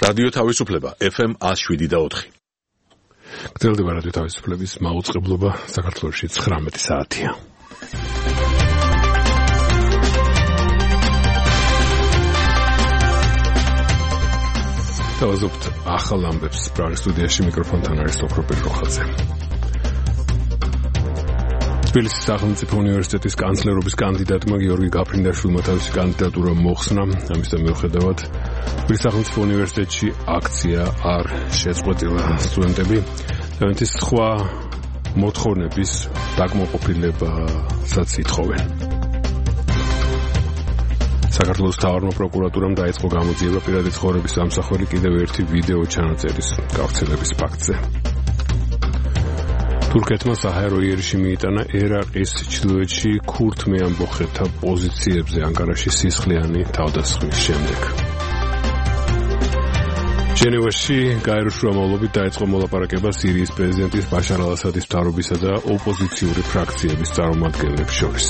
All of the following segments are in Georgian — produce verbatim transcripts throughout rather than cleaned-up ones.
რადიო თავისუფლება ეფ ემ one oh seven და four. გრძელდება რადიო თავისუფლების მაუწყებლობა საქართველოში ცხრამეტი საათია. თავაზობთ ახალ ამბებს პრაღის სტუდიაში მიკროფონთან არის ოქროპირ როხაძე. თბილისის სახელმწიფო უნივერსიტეტის კანცლერობის კანდიდატმა გიორგი გაფრინდაშვილმა თავისი კანდიდატურა მოხსნა. ამისთან მიუხედავად თბილისის სახელმწიფო უნივერსიტეტში აქცია არ შეწყვეტილა. სტუდენტები თავიანთი სხვა მოთხოვნების დაკმაყოფილებასაც ითხოვენ. საქართველოს მთავარმა პროკურატურამ დაიწყო გამოძიება პირადი ცხოვრების სამსახველი კიდევ ერთი ვიდეო ჩანაწერის გავრცელების ფაქტზე. თურქეთმა საჰაერო იერიში მიიტანა ერაყის ჩრდილოეთში ქურთ მეამბოხეთა პოზიციებზე ანკარაში სისხლიანი თავდასხმის შემდეგ. ჟენევაში გაეროს შუამავლობით დაიწყო მოლაპარაკება სირიის პრეზიდენტის ბაშარ ალ-ასადის მთავრობისა და ოპოზიციური ფრაქციების წარმომადგენლებს შორის.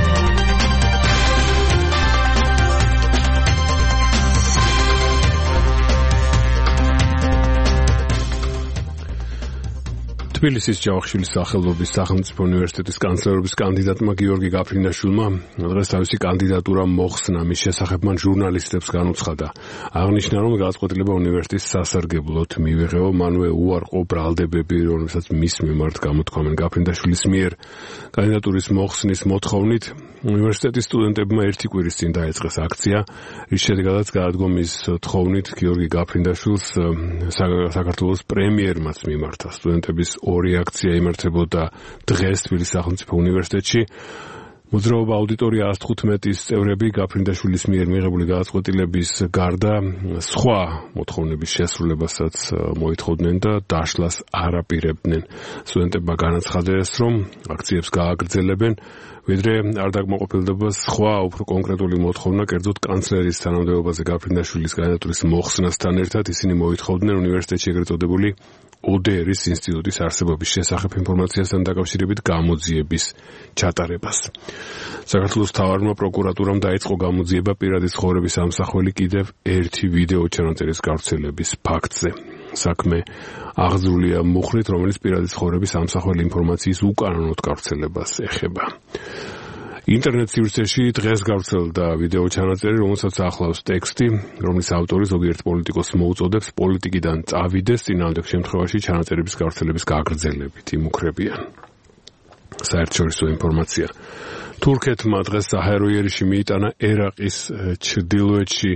თბილისის ჯავახიშვილის სახელობის სახელმწიფო უნივერსიტეტის კანცლერობის კანდიდატმა გიორგი გაფრინდაშვილმა დღეს თავისი კანდიდატურა მოხსნა. მის შესახებ მან ჟურნალისტებს განუცხადა. აღნიშნა, რომ გადაწყვეტილება უნივერსიტეტის სასარგებლოდ მივიღეო, მანვე უარყო ბრალდებები, რომელსაც მის მიმართ გამოთქვამენ. გაფრინდაშვილის მიერ კანდიდატურის მოხსნის მოთხოვნით უნივერსიტეტის სტუდენტებმა ერთი კვირის წინ დაიწყეს აქცია, რის შედეგადაც გადადგომ მის თხოვნით გიორგი გაფრინდაშვილს საქართველოს პრემიერმაც მიმართა. სტუდენტების ორი აქცია იმართებოდა დღეს თბილისის სახელმწიფო უნივერსიტეტში. მოძრაობა აუდიტორია one fifteen-ის წევრები გაფრინდაშვილის მიერ მიღებული გადაწყვეტილების გარდა სხვა მოთხოვნების შესრულებასაც მოითხოვდნენ და დაშლას არ აპირებდნენ. სტუდენტებმა განაცხადეს, რომ აქციებს გააგრძელებენ, ვიდრე არ დაკმაყოფილდება სხვა უფრო კონკრეტული მოთხოვნა, კერძოდ კანცლერის თანამდებობაზე გაფრინდაშვილის კანდიდატურის მოხსნასთან ერთად ისინი მოითხოვდნენ უნივერსიტეტში ეგრეთ წოდებული O D R-ის ინსტიტუტის არსებობის შესახებ ინფორმაციასთან დაკავშირებით გამოძიების ჩატარებას. საქართველოს მთავარმა პროკურატურამ დაიწყო გამოძიება პირადი ცხოვრების სამსახველი კიდევ ერთი ვიდეო ჩანაწერის გავრცელების ფაქტზე. საქმე აღძრულია მუხლით, რომელიც პირადი ცხოვრების სამსახველი ინფორმაციის უკანონოდ გავრცელებას ეხება. ინტერნეტ სივრცეში დღეს გავრცელდა ვიდეო ჩანაწერი, რომელსაც ახლავს ტექსტი, რომლის ავტორი ზოგიერთ პოლიტიკოსს მოუწოდებს პოლიტიკიდან წავიდეს, წინააღმდეგ შემთხვევაში ჩანაწერების გავრცელების გაგრძელებით იმუქრებიან. საერთაშორისო ინფორმაცია. თურქეთმა დღეს საჰაერო იერიში მიიტანა ერაყის ჩრდილოეთში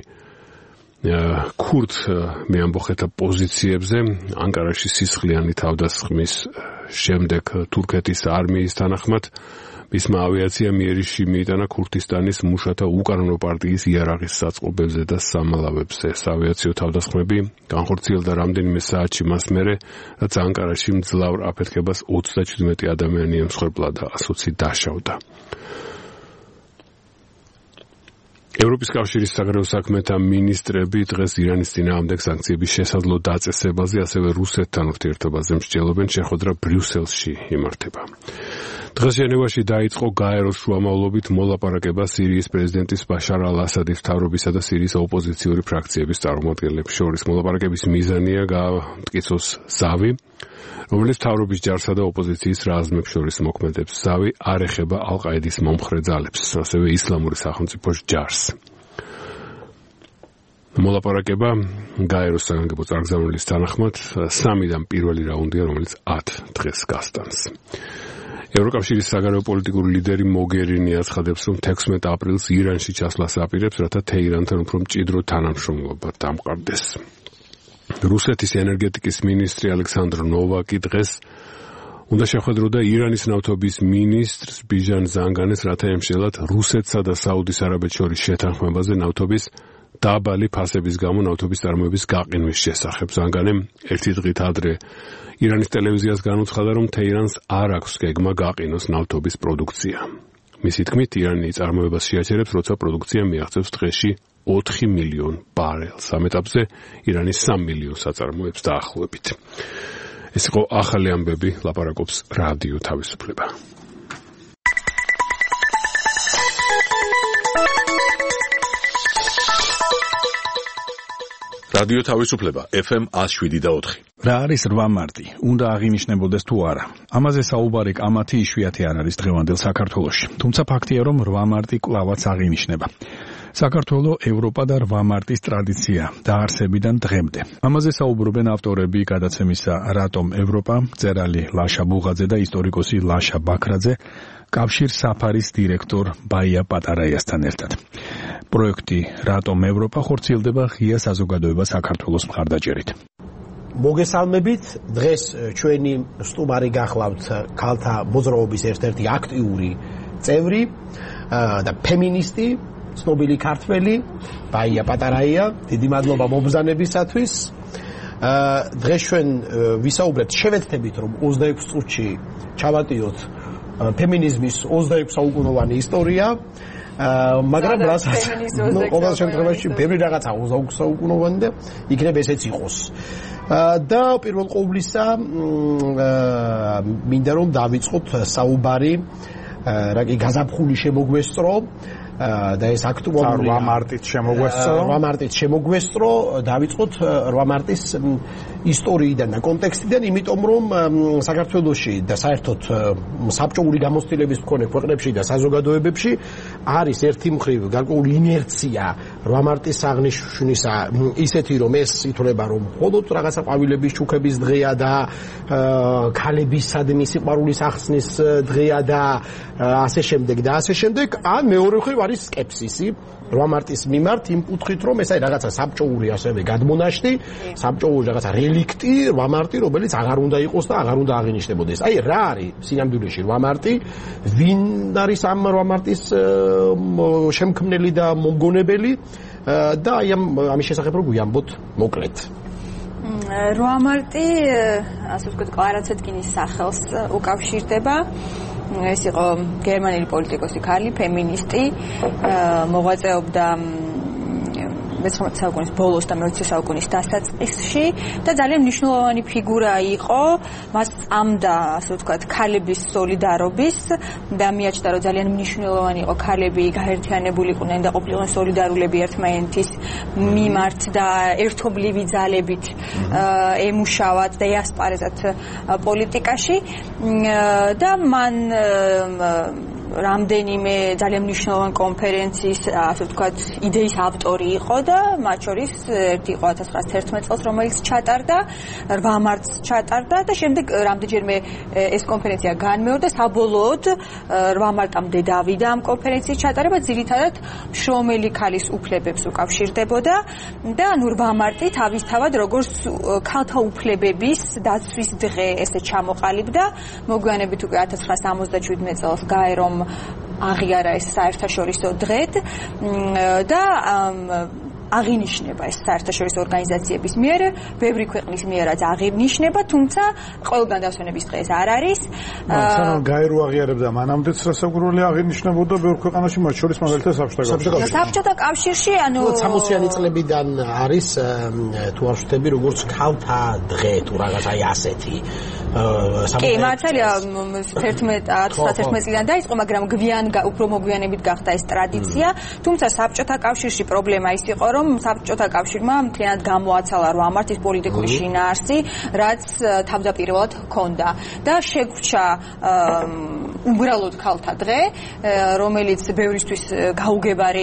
ქურთ მეამბოხეთა პოზიციებზე ანკარაში სისხლიანი თავდასხმის შემდეგ. თურქეთის არმიის თანახმად მისმა ავიაციამ იერიში მიიტანა ქურთისტანის მუშათა უკანონო პარტიის იარაღის საწყობებზე და სამალავებზე. ავიაციო თავდასხმები განხორციელდა რამდენიმე საათში მას მერე, რაც ანკარაში მძლავრ აფეთქებას ოცდაჩვიდმეტი ადამიანი ემსხვერპლა და ასოცი დაშავდა. ევროპის კავშირის საგარეო საქმეთა მინისტრები დღეს ირანის წინააღმდეგ სანქციების შესაძლო დაწესებაზე, ასევე რუსეთთან ურთიერთობაზე მსჯელობენ. შეხვედრა ბრიუსელში იმართება. დღეს ჟენევაში დაიწყო გაეროს შუამავლობით მოლაპარაკება სირიის პრეზიდენტის ბაშარ ალ-ასადის მთავრობისა და სირიის ოპოზიციური ფრაქციების წარმომადგენლებს შორის. მოლაპარაკების მიზანია გამტკიცოს ზავი, რომელიც მთავრობის ჯარსა და ოპოზიციის რაზმებს შორის მოქმედებს. ზავი არ ეხება ალ-ყაიდის მომხრე ძალებს, ასევე ისლამური სახელმწიფოს ჯარს. მოლაპარაკება გაეროს საგანგებო წარგზავნილის თანახმად სამიდან პირველი რაუნდია, რომელიც ათ დღეს გასტანს. ევროკავშირის საგარეო პოლიტიკური ლიდერი მოგერინი აცხადებს, რომ თექვსმეტ აპრილს ირანში ჩასვლას აპირებს, რათა თეირანთან უფრო მჭიდრო თანამშრომლობა დამყარდეს. რუსეთის ენერგეტიკის მინისტრი ალექსანდრ ნოვაკი დღეს უნდა შეხვედროდა ირანის ნავთობის მინისტრს ბიჟან ზანგანეს, რათა ემსჯელათ რუსეთსა და საუდის არაბეთს შორის შეთანხმებაზე ნავთობის დაბალი ფასების გამო ნავთობის წარმოების გაყინვის შესახებ. ზანგანემ ერთი დღით ადრე ირანის ტელევიზიას განუცხადა, რომ თეირანს არ აქვს გეგმა გაყინოს ნავთობის პროდუქცია. მისი თქმით, ირანი წარმოებას შეაჩერებს, როცა პროდუქცია მიაღწევს დღეში ოთხი მილიონ ბარელს. ამ ეტაპზე ირანი სამი მილიონს აწარმოებს დაახლოებით. ეს იყო ახალი ამბები, ლაპარაკობს რადიო თავისუფლება. რადიო თავისუფლება ეფ ემ one oh seven და four. რა არის რვა მარტი? უნდა აღინიშნებოდეს თუ არა? ამაზე საუბარი კამათი იშვიათი არ არის დღევანდელ საქართველოში. თუმცა ფაქტია, რომ რვა მარტი კვლავაც აღინიშნება. საქართველოს ევროპა და რვა მარტის ტრადიცია დაარსებიდან დღემდე. ამაზე საუბრობენ ავტორები გადაცემისა რატომ ევროპა, მწერალი ლაშა ბუღაძე და ისტორიკოსი ლაშა ბაქრაძე, კავშირ საფარის დირექტორ ბაია პატარაიასთან ერთად. პროექტი რატომ ევროპა ხორციელდება ღია საზოგადოება საქართველოს მხარდაჭერით. მოგესალმებით, დღეს ჩვენი სტუმარი გახლავთ ქალთა მოძრაობის ერთ-ერთი აქტიური წევრი და ფემინისტი, ცნობილი ქართველი ბაია პატარაია. დიდი მადლობა მობრძანებისათვის. დღეს ჩვენ ვისაუბრებთ, შევეცდებით რომ ოცდაექვსი წუთში ჩავატიოთ ფემინიზმის ოცდაექვსი საუკუნოვანი ისტორია. მაგრამ რასაც ნუ ყოველ შემთხვევაში ბევრი რაღაცა ოცდაექვსი საუკუნოვანი და იქნება ესეც იყოს. და პირველ ყოვლისა მინდა რომ დავიწყოთ საუბარი რა კი გაზაფხული შემოგვესწრო და ეს აქტუალური რვა მარტით შემოგვესწრო რვა მარტით შემოგვესწრო დავიწყოთ რვა მარტის ისტორიიდან და კონტექსტიდან, იმიტომ რომ საქართველოში და საერთოდ საბჭოური გამოცდილების მქონე ქვეყნებში და საზოგადოებებში არის ერთი მხრივ გარკვეული ინერცია რვა მარტის აღნიშვნისა ისეთი, რომ ეს ითვლება რომ მხოლოდ რაღაცა ყვავილების ჩუქების დღეა და ქალებისადმი სიყვარულის ახსნის დღეა და ასე შემდეგ და ასე შემდეგ, ან მეორე მხრივ არის სკეპსისი რვა მარტის მიმართ იმ კუთხით, რომ ეს არის რაღაცა საბჭოური ასევე გადმონაშთი, საბჭოური რაღაცა რელიქტი რვა მარტი, რომელიც აღარ უნდა იყოს და აღარ უნდა აღინიშნებოდეს. აი რა არის სინამდვილეში რვა მარტი? ვინ არის ამ რვა მარტის შემქმნელი და მომგონებელი? და აი ამ ამის შესახებ რო გვიამბოთ მოკლედ. რვა მარტი, ასე ვთქვათ, კლარა ცეტკინის სახელს უკავშირდება. ეს იყო გერმანელი პოლიტიკოსი ქალი, ფემინისტი, მოღვაწეობდა მეცხრამეტე საუკუნის ბოლოს და მეოცე საუკუნის დასაწყისში და ძალიან მნიშვნელოვანი ფიგურა იყო. მას წამდა, ასე ვთქვათ, ქალების სოლიდარობის და მიაჩნდა, რომ ძალიან მნიშვნელოვანი იყო ქალები გაერთიანებულიყვნენ და ყოფილიყვნენ სოლიდარულები ერთმანეთის მიმართ და ერთობლივი ძალებით ემუშავათ და ეასპარეზათ პოლიტიკაში და მან რამდენიმე ძალიან მნიშვნელოვანი კონფერენციის, ასე ვთქვათ, იდეის ავტორი იყო და მათ შორის ერთი იყო ათას ცხრაასი თერთმეტ წელს, რომელიც ჩატარდა, რვა მარტს ჩატარდა და შემდეგ რამდენჯერმე ეს კონფერენცია განმეორდა, საბოლოოდ რვა მარტამდე დავიდა ამ კონფერენციის ჩატარება, ძირითადად შრომელი ქალის უფლებებს უკავშირდებოდა და ნუ რვა მარტი თავისთავად როგორც ქალთა უფლებების დაცვის დღე ესე ჩამოყალიბდა. მოგვიანებით უკვე ათას ცხრაასი ორმოცდაშვიდმეტ წელს გაერომ აღიარა ეს საერთაშორისო დღედ და აღინიშნება ეს საერთაშორისო ორგანიზაციების მიერ, ბევრი ქვეყნის მიერაც აღინიშნება, თუმცა ყველგან დასვენების დღე ეს არ არის. სანამ გაერო აღიარებდა, მანამდეც რასაკვირველი აღინიშნებოდა ბევრ ქვეყანაში, მათ შორის მაგალითად საბჭოთა კავშირში. საბჭოთა კავშირში, ანუ სამოციანი წლებიდან არის თუ არ ვშთები, როგორც ქალთა დღე თუ რაღაც აი ასეთი. კი, მართალია, თერთმეტ წლიდან დაიწყო, მაგრამ გვიან უფრო მოგვიანებით გახდა ეს ტრადიცია, თუმცა საბჭოთა კავშირში პრობლემა ის იყო, რომ საბჭოთა კავშირმა მთლიანად გამოაცალა რვა მარტის პოლიტიკური შინაარსი, რაც თავდაპირველად ჰქონდა და შეგვჭა უბრალოდ ქალთა დღე, რომელიც ბევრისთვის გაუგებარი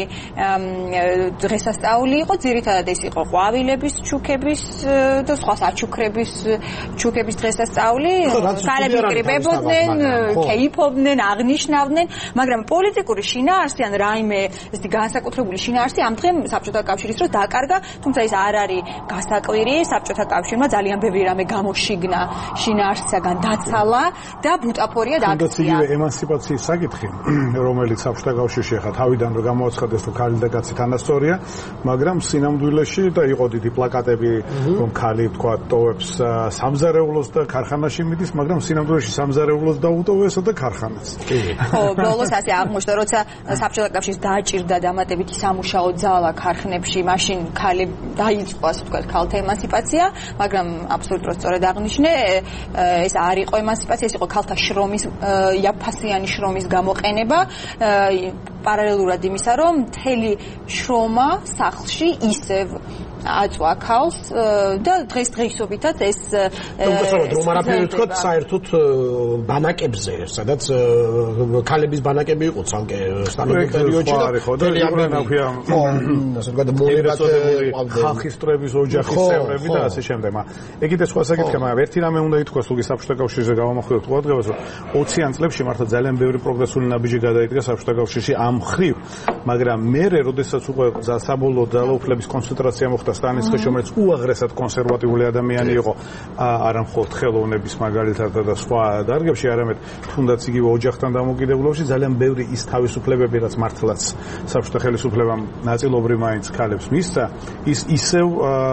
დღესასწაული იყო, ძირითადად ეს იყო ყვავილების ჩუქების და სხვა საჩუქრების ჩუქების დღესასწაული, ქალები იკრიბებოდნენ, კეიფობდნენ, აღნიშნავდნენ, მაგრამ პოლიტიკური შინაარსი ან რაიმე ესეთი განსაკუთრებული შინაარსი ამ დღემ საბჭოთა კავშირის დროს დაკარგა, თუმცა ეს არ არის გასაკვირი, საბჭოთა კავშირმა ძალიან ბევრი რამე გამოშიგნა შინაარსისაგან დაცალა და ბუტაფორია დააქცია. ემანსიპაციის საკითხი, რომელიც საბჭოთა კავშირში ახლა თავიდან რომ გამოაცხადეს, რომ ქალი და კაცი თანასწორია, მაგრამ სინამდვილეში და იყო დიდი პლაკატები, რომ ქალი თქვა ტოვებს სამზარეულოს და ქარხანაში მიდის, მაგრამ სინამდვილეში სამზარეულოს დაუტოვესა და ქარხანას. ხო, ბოლოს ასე აღმოჩნდა, როცა საბჭოთა კავშირს დააჭირდა დამატებითი სამუშაო ძალა ქარხნებში, მაშინ ქალი დაიწყო, ასე ვთქვათ, ქალთა ემანსიპაცია, მაგრამ აბსოლუტურად სწორად აღნიშნე, ეს არ იყო ემანსიპაცია, ეს იყო ქალთა შრომის, იაფფასიანი შრომის გამოყენება. პარალელურად იმისა, რომ მთელი შრომა სახლში ისევ აწვა ქალს და დღეს დღეისობითაც ეს უბრალოდ რომ არაფერი თქვა საერთოდ ბანაკებზე, სადაც ქალების ბანაკები იყო ცალკე სტალინურ პერიოდში და მთელი ამბავია ხო ასე ვთქვათ მონებათებული ხალხის წრების ოჯახის წევრები და ასე შემდეგ. ეგ კიდე სხვა საკითხია, მაგრამ ერთი რამე უნდა ითქვას უკვე საბჭოთა კავშირზე გავამახვილებთ ყურადღებას, რომ ოციან წლებში მართლა ძალიან ბევრი პროგრესული ნაბიჯი გადაიდგა საბჭოთა კავშირში ამ მხრივ, მაგრამ მერე როდესაც უკვე საბოლოო ძალაუფლების კონცენტრაცია მოხდა სტალინსკის, რომელიც უაღრესად კონსერვატიული ადამიანი იყო, არა მხოლოდ ხელოვნების მაგალითად და სხვა დარგებში, არამედ თუნდაც იგივე ოჯახთან დამოკიდებულობაში ძალიან ბევრი ის თავისუფლებები, რაც მართლაც საბჭოთა ხელისუფლებამ ნაწილობრივ მაინც ქალებს მისცა, ის ისევ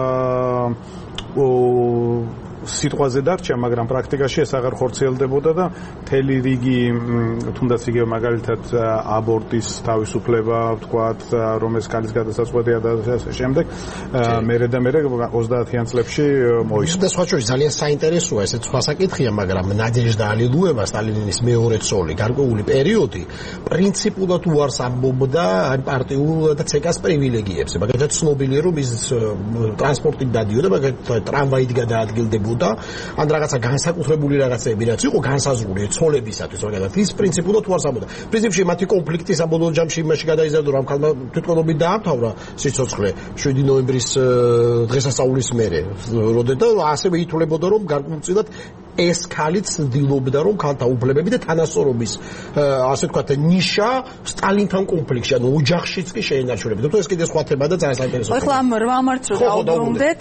სიტყვაზე დარჩა, მაგრამ პრაქტიკაში ეს აღარ ხორციელდებოდა და მთელი რიგი თუნდაც იგივე მაგალითად აბორტის თავისუფლება, ვთქვათ, რომ ეს ქალის გადასაწყვეტია და ასე შემდეგ, მერე და მერე ოცდაათიან წლებში მოისურვა. და სხვა შორის ძალიან საინტერესოა, ესეც სხვა საკითხია, მაგრამ ნადეჟდა ალილუევა, სტალინის მეორე ცოლი, გარკვეული პერიოდი პრინციპულად უარს ამბობდა პარტიულ და ცეკას პრივილეგიებზე. მაგალითად ცნობილია, რომ ის ტრანსპორტით დადიოდა, მაგალითად ტრამვაით გადაადგილდებოდა და ან რაღაცა განსაკუთრებული რაღაცები რაც იყო განსაზღვრული ცოლებისათვის, მაგალითად ის პრინციპულად უარს ამბობდა. პრინციპში მათი კონფლიქტი საბოლოო ჯამში იმაში გადაიზარდა, რომ ქალმა თვითმკვლელობით დაამთავრა სიცოცხლე შვიდი ნოემბრის დღესასწაულის მერე, როდესაც ასევე ითვლებოდა, რომ გარკვეულწილად ეს ქალიც ცდილობდა, რომ ქალთა უფლებები და თანასწორობის ასე ვთქვათ ნიშა სტალინთან კონფლიქტში, ანუ ოჯახშიც კი შეენარჩუნებოდა. თუ ეს კიდე სხვა თემა და ძალიან საინტერესო. ახლა ამ რვა მარტს რო დავუბრუნდეთ,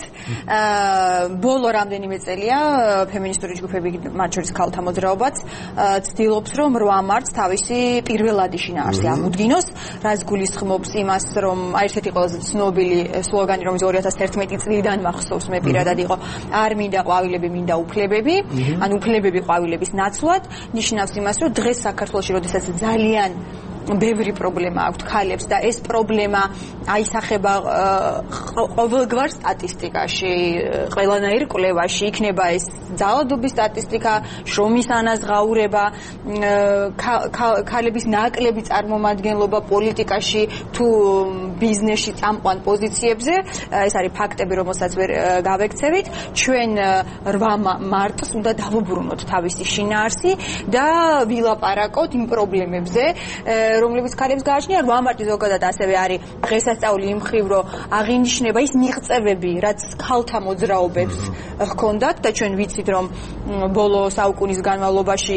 ბოლო რამდენიმე წელია ფემინისტური ჯგუფები, მათ შორის ქალთა მოძრაობაც ცდილობს, რომ რვა მარტს თავისი პირველადი შინაარსი ამოდგინოს, რაც გულისხმობს იმას, რომ აი ესეთი ყველაზე ცნობილი სლოგანი, რომელიც ორი ათას ერთმეტი წლიდან მახსოვს, მე პირადად იყო, არ მინდა ყვავილები, მინდა უფლებები. ან უფლებები ყვავილების ნაცვლად, ნიშნავს იმას, რომ დღეს საქართველოში, როდესაც ძალიან ბევრი პრობლემა აქვს ქალებს და ეს პრობლემა აისახება ყოველგვარ სტატისტიკაში, ყველანაირ კვლევაში, იქნება ეს ძალადობის სტატისტიკა, შრომის ანაზღაურება, ქალების ნაკლები წარმომადგენლობა პოლიტიკაში თუ ბიზნესში წამყვან პოზიციებზე, ეს არის ფაქტები, რომელსაც ვერ გავექცევით. ჩვენ რვა მარტს უნდა დავუბრუნოთ თავისი შინაარსი და ვილაპარაკოთ იმ პრობლემებზე, რომლებიც ქალებს გააჩნია. რვა მარტი ზოგადად ასევე არის დღესასწაული იმ მხრივ, რომ აღინიშნება ის მიღწევები, რაც ქალთა მოძრაობებს ჰქონდათ და ჩვენ ვიცით, რომ ბოლო საუკუნის განმავლობაში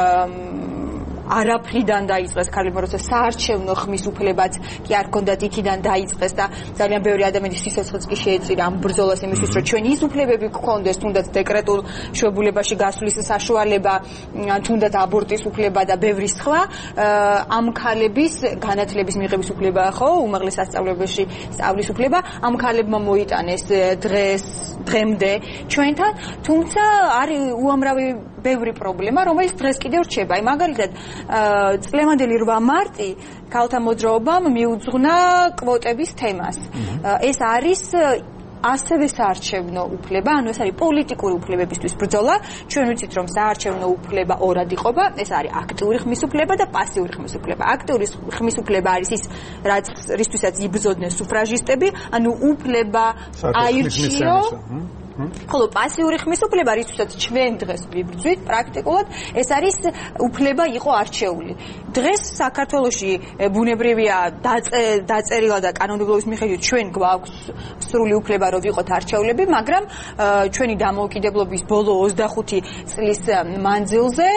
არაფრიდან დაიწყეს ქალებმა, როცა საარჩევნო ხმის უფლებაც კი არ ჰქონდათ, იქიდან დაიწყეს და ძალიან ბევრი ადამიანის სიცოცხლეც კი შეეწირა ამ ბრძოლას იმისთვის, რომ ჩვენ ის უფლებები გქონდეს, თუნდაც დეკრეტულ შვებულებაში გასვლის საშუალება, თუნდაც აბორტის უფლება და ბევრი სხვა, ამ ქალების განათლების მიღების უფლება, ხო, უმაღლეს სასწავლებელში სწავლის უფლება, ამ ქალებმა მოიტანეს დღეს დღემდე ჩვენთან, თუმცა არის უამრავი ბევრი პრობლემა, რომელიც დღეს კიდევ რჩება. აი მაგალითად წლევანდელი რვა მარტი ქალთა მოძრაობამ მიუძღვნა კვოტების თემას. ეს არის ასევე საარჩევნო უფლება, ანუ ეს არის პოლიტიკური უფლებებისთვის ბრძოლა. ჩვენ ვიცით, რომ საარჩევნო უფლება ორად იყოფა, ეს არის აქტიური ხმის უფლება და პასიური ხმის უფლება. აქტიური ხმის უფლება არის ის, რაც რისთვისაც იბრძოდნენ სუფრაჟისტები, ანუ უფლება აირჩიო. ხოლო პასიური ხმის უფლება, რისთვისაც ჩვენ დღეს ვიბრძვით, პრაქტიკულად ეს არის უფლება იყო არჩეული. დღეს საქართველოში ბუნებრივია დაწერილა და კანონმდებლობის მიხედვით ჩვენ გვაქვს სრული უფლება, რომ ვიყოთ არჩეულები, მაგრამ ჩვენი დამოუკიდებლობის ბოლო ოცდახუთი წლის მანძილზე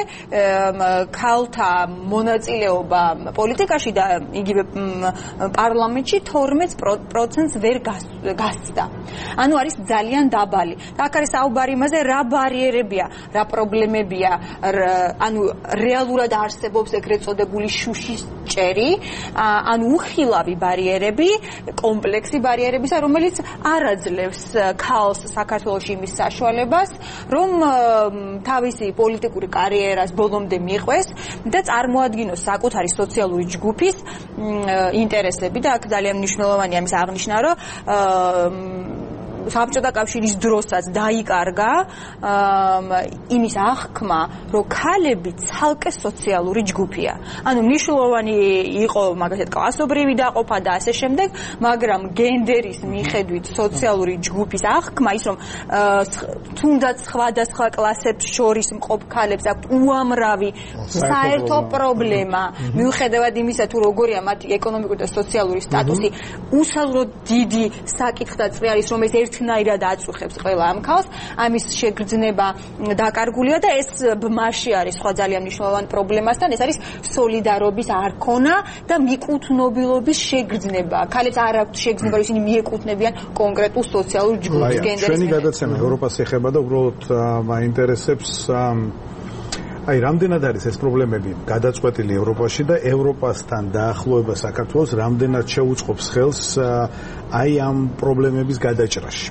ქალთა მონაწილეობა პოლიტიკაში და იგივე პარლამენტში თორმეტ პროცენტს ვერ გასცდა. ანუ არის ძალიან დაბალი. და აქ არის საუბარი იმაზე, რა ბარიერებია, რა პრობლემებია, ანუ რეალურად არსებობს ეგრეთ წოდებული შუშის ჭერი, ანუ უხილავი ბარიერები, კომპლექსი ბარიერებისა, რომელიც არ აძლევს ქალს საქართველოში იმის საშუალებას, რომ თავისი პოლიტიკური კარიერას ბოლომდე მიყვეს და წარმოადგინოს საკუთარი სოციალური ჯგუფის ინტერესები და აქ ძალიან მნიშვნელოვანია ამის აღნიშვნა, რომ საბჭოთა კავშირის დროსაც დაიკარგა იმის აღქმა, რომ ქალები ცალკე სოციალური ჯგუფია. ანუ მნიშვნელოვანი იყო მაგალითად კლასობრივი დაყოფა და ასე შემდეგ, მაგრამ გენდერის მიხედვით სოციალური ჯგუფის აღქმა ის რომ თუნდაც სხვადასხვა კლასებს შორის მყოფ ქალებს აქვს უამრავი საერთო პრობლემა, მიუხედავად იმისა თუ როგორია მათი ეკონომიკური და სოციალური სტატუსი, უსალოდ დიდი საკითხი და წრე არის, რომელიც ერთნაირად აწუხებს ყველა ამ ქალს, ამის შეგრძნება დაკარგულია და ეს ბმაში არის სხვა ძალიან მნიშვნელოვანი პრობლემასთან, ეს არის სოლიდარობის არქონა და მიკუთნობილობის შეგრძნება. ქალებს არ აქვთ შეგრძნება, ისინი მიეკუთვნებიან კონკრეტულ სოციალურ ჯგუფს გენდერის. ჩვენი გადაცემა ევროპას ეხება და უბრალოდ მაინტერესებს აი რამდენად არის ეს პრობლემები გადაწყვეტილი ევროპაში და ევროპასთან დაახლოება საქართველოს რამდენად შეუწყობს ხელს აი ამ პრობლემების გადაჭრაში.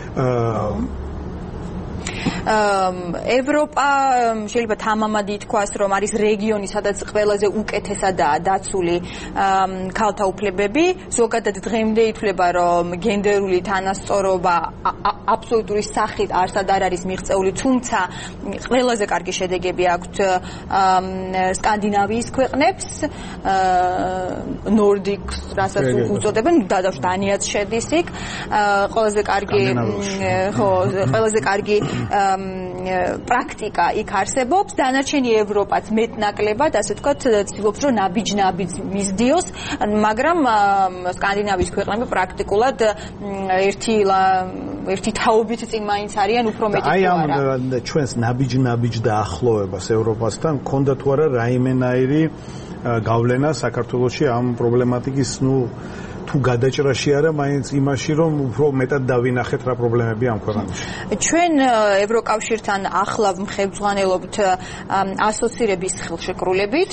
ევროპა შეიძლება თამამად ითქვას, რომ არის რეგიონი, სადაც ყველაზე უკეთესადაა დაცული ქალთა უფლებები. ზოგადად დღემდე ითვლება, რომ გენდერული თანასწორობა აბსოლუტური სახით არსად არ არის მიღწეული, თუმცა ყველაზე კარგი შედეგები აქვთ სკანდინავიის ქვეყნებს, ნორდიკს, რასაც უწოდებენ, დადავშ დანიაც შედის იქ. ყველაზე კარგი ხო, ყველაზე კარგი პრაქტიკა იქ არსებობს, დანარჩენი ევროპაც მეტნაკლებად, ასე ვთქვათ, ცდილობს, რომ ნაბიჯ-ნაბიჯ მისდიოს, მაგრამ სკანდინავიის ქვეყნები პრაქტიკულად ერთი ერთი თაობით წინ მაინც არიან უფრო მეტი თუ არა. აი ამ ჩვენს ნაბიჯ-ნაბიჯ დაახლოებას ევროპასთან გქონდა თუ არა რაიმენაირი გავლენა საქართველოში ამ პრობლემატიკის, ნუ თუ გადაჭრაში არა, მაინც იმაში, რომ უფრო მეტად დავინახეთ რა პრობლემები ამ ქვეყანაში. ჩვენ ევროკავშირთან ახლავ მხევძღვანელობთ ასოცირების ხელშეკრულებით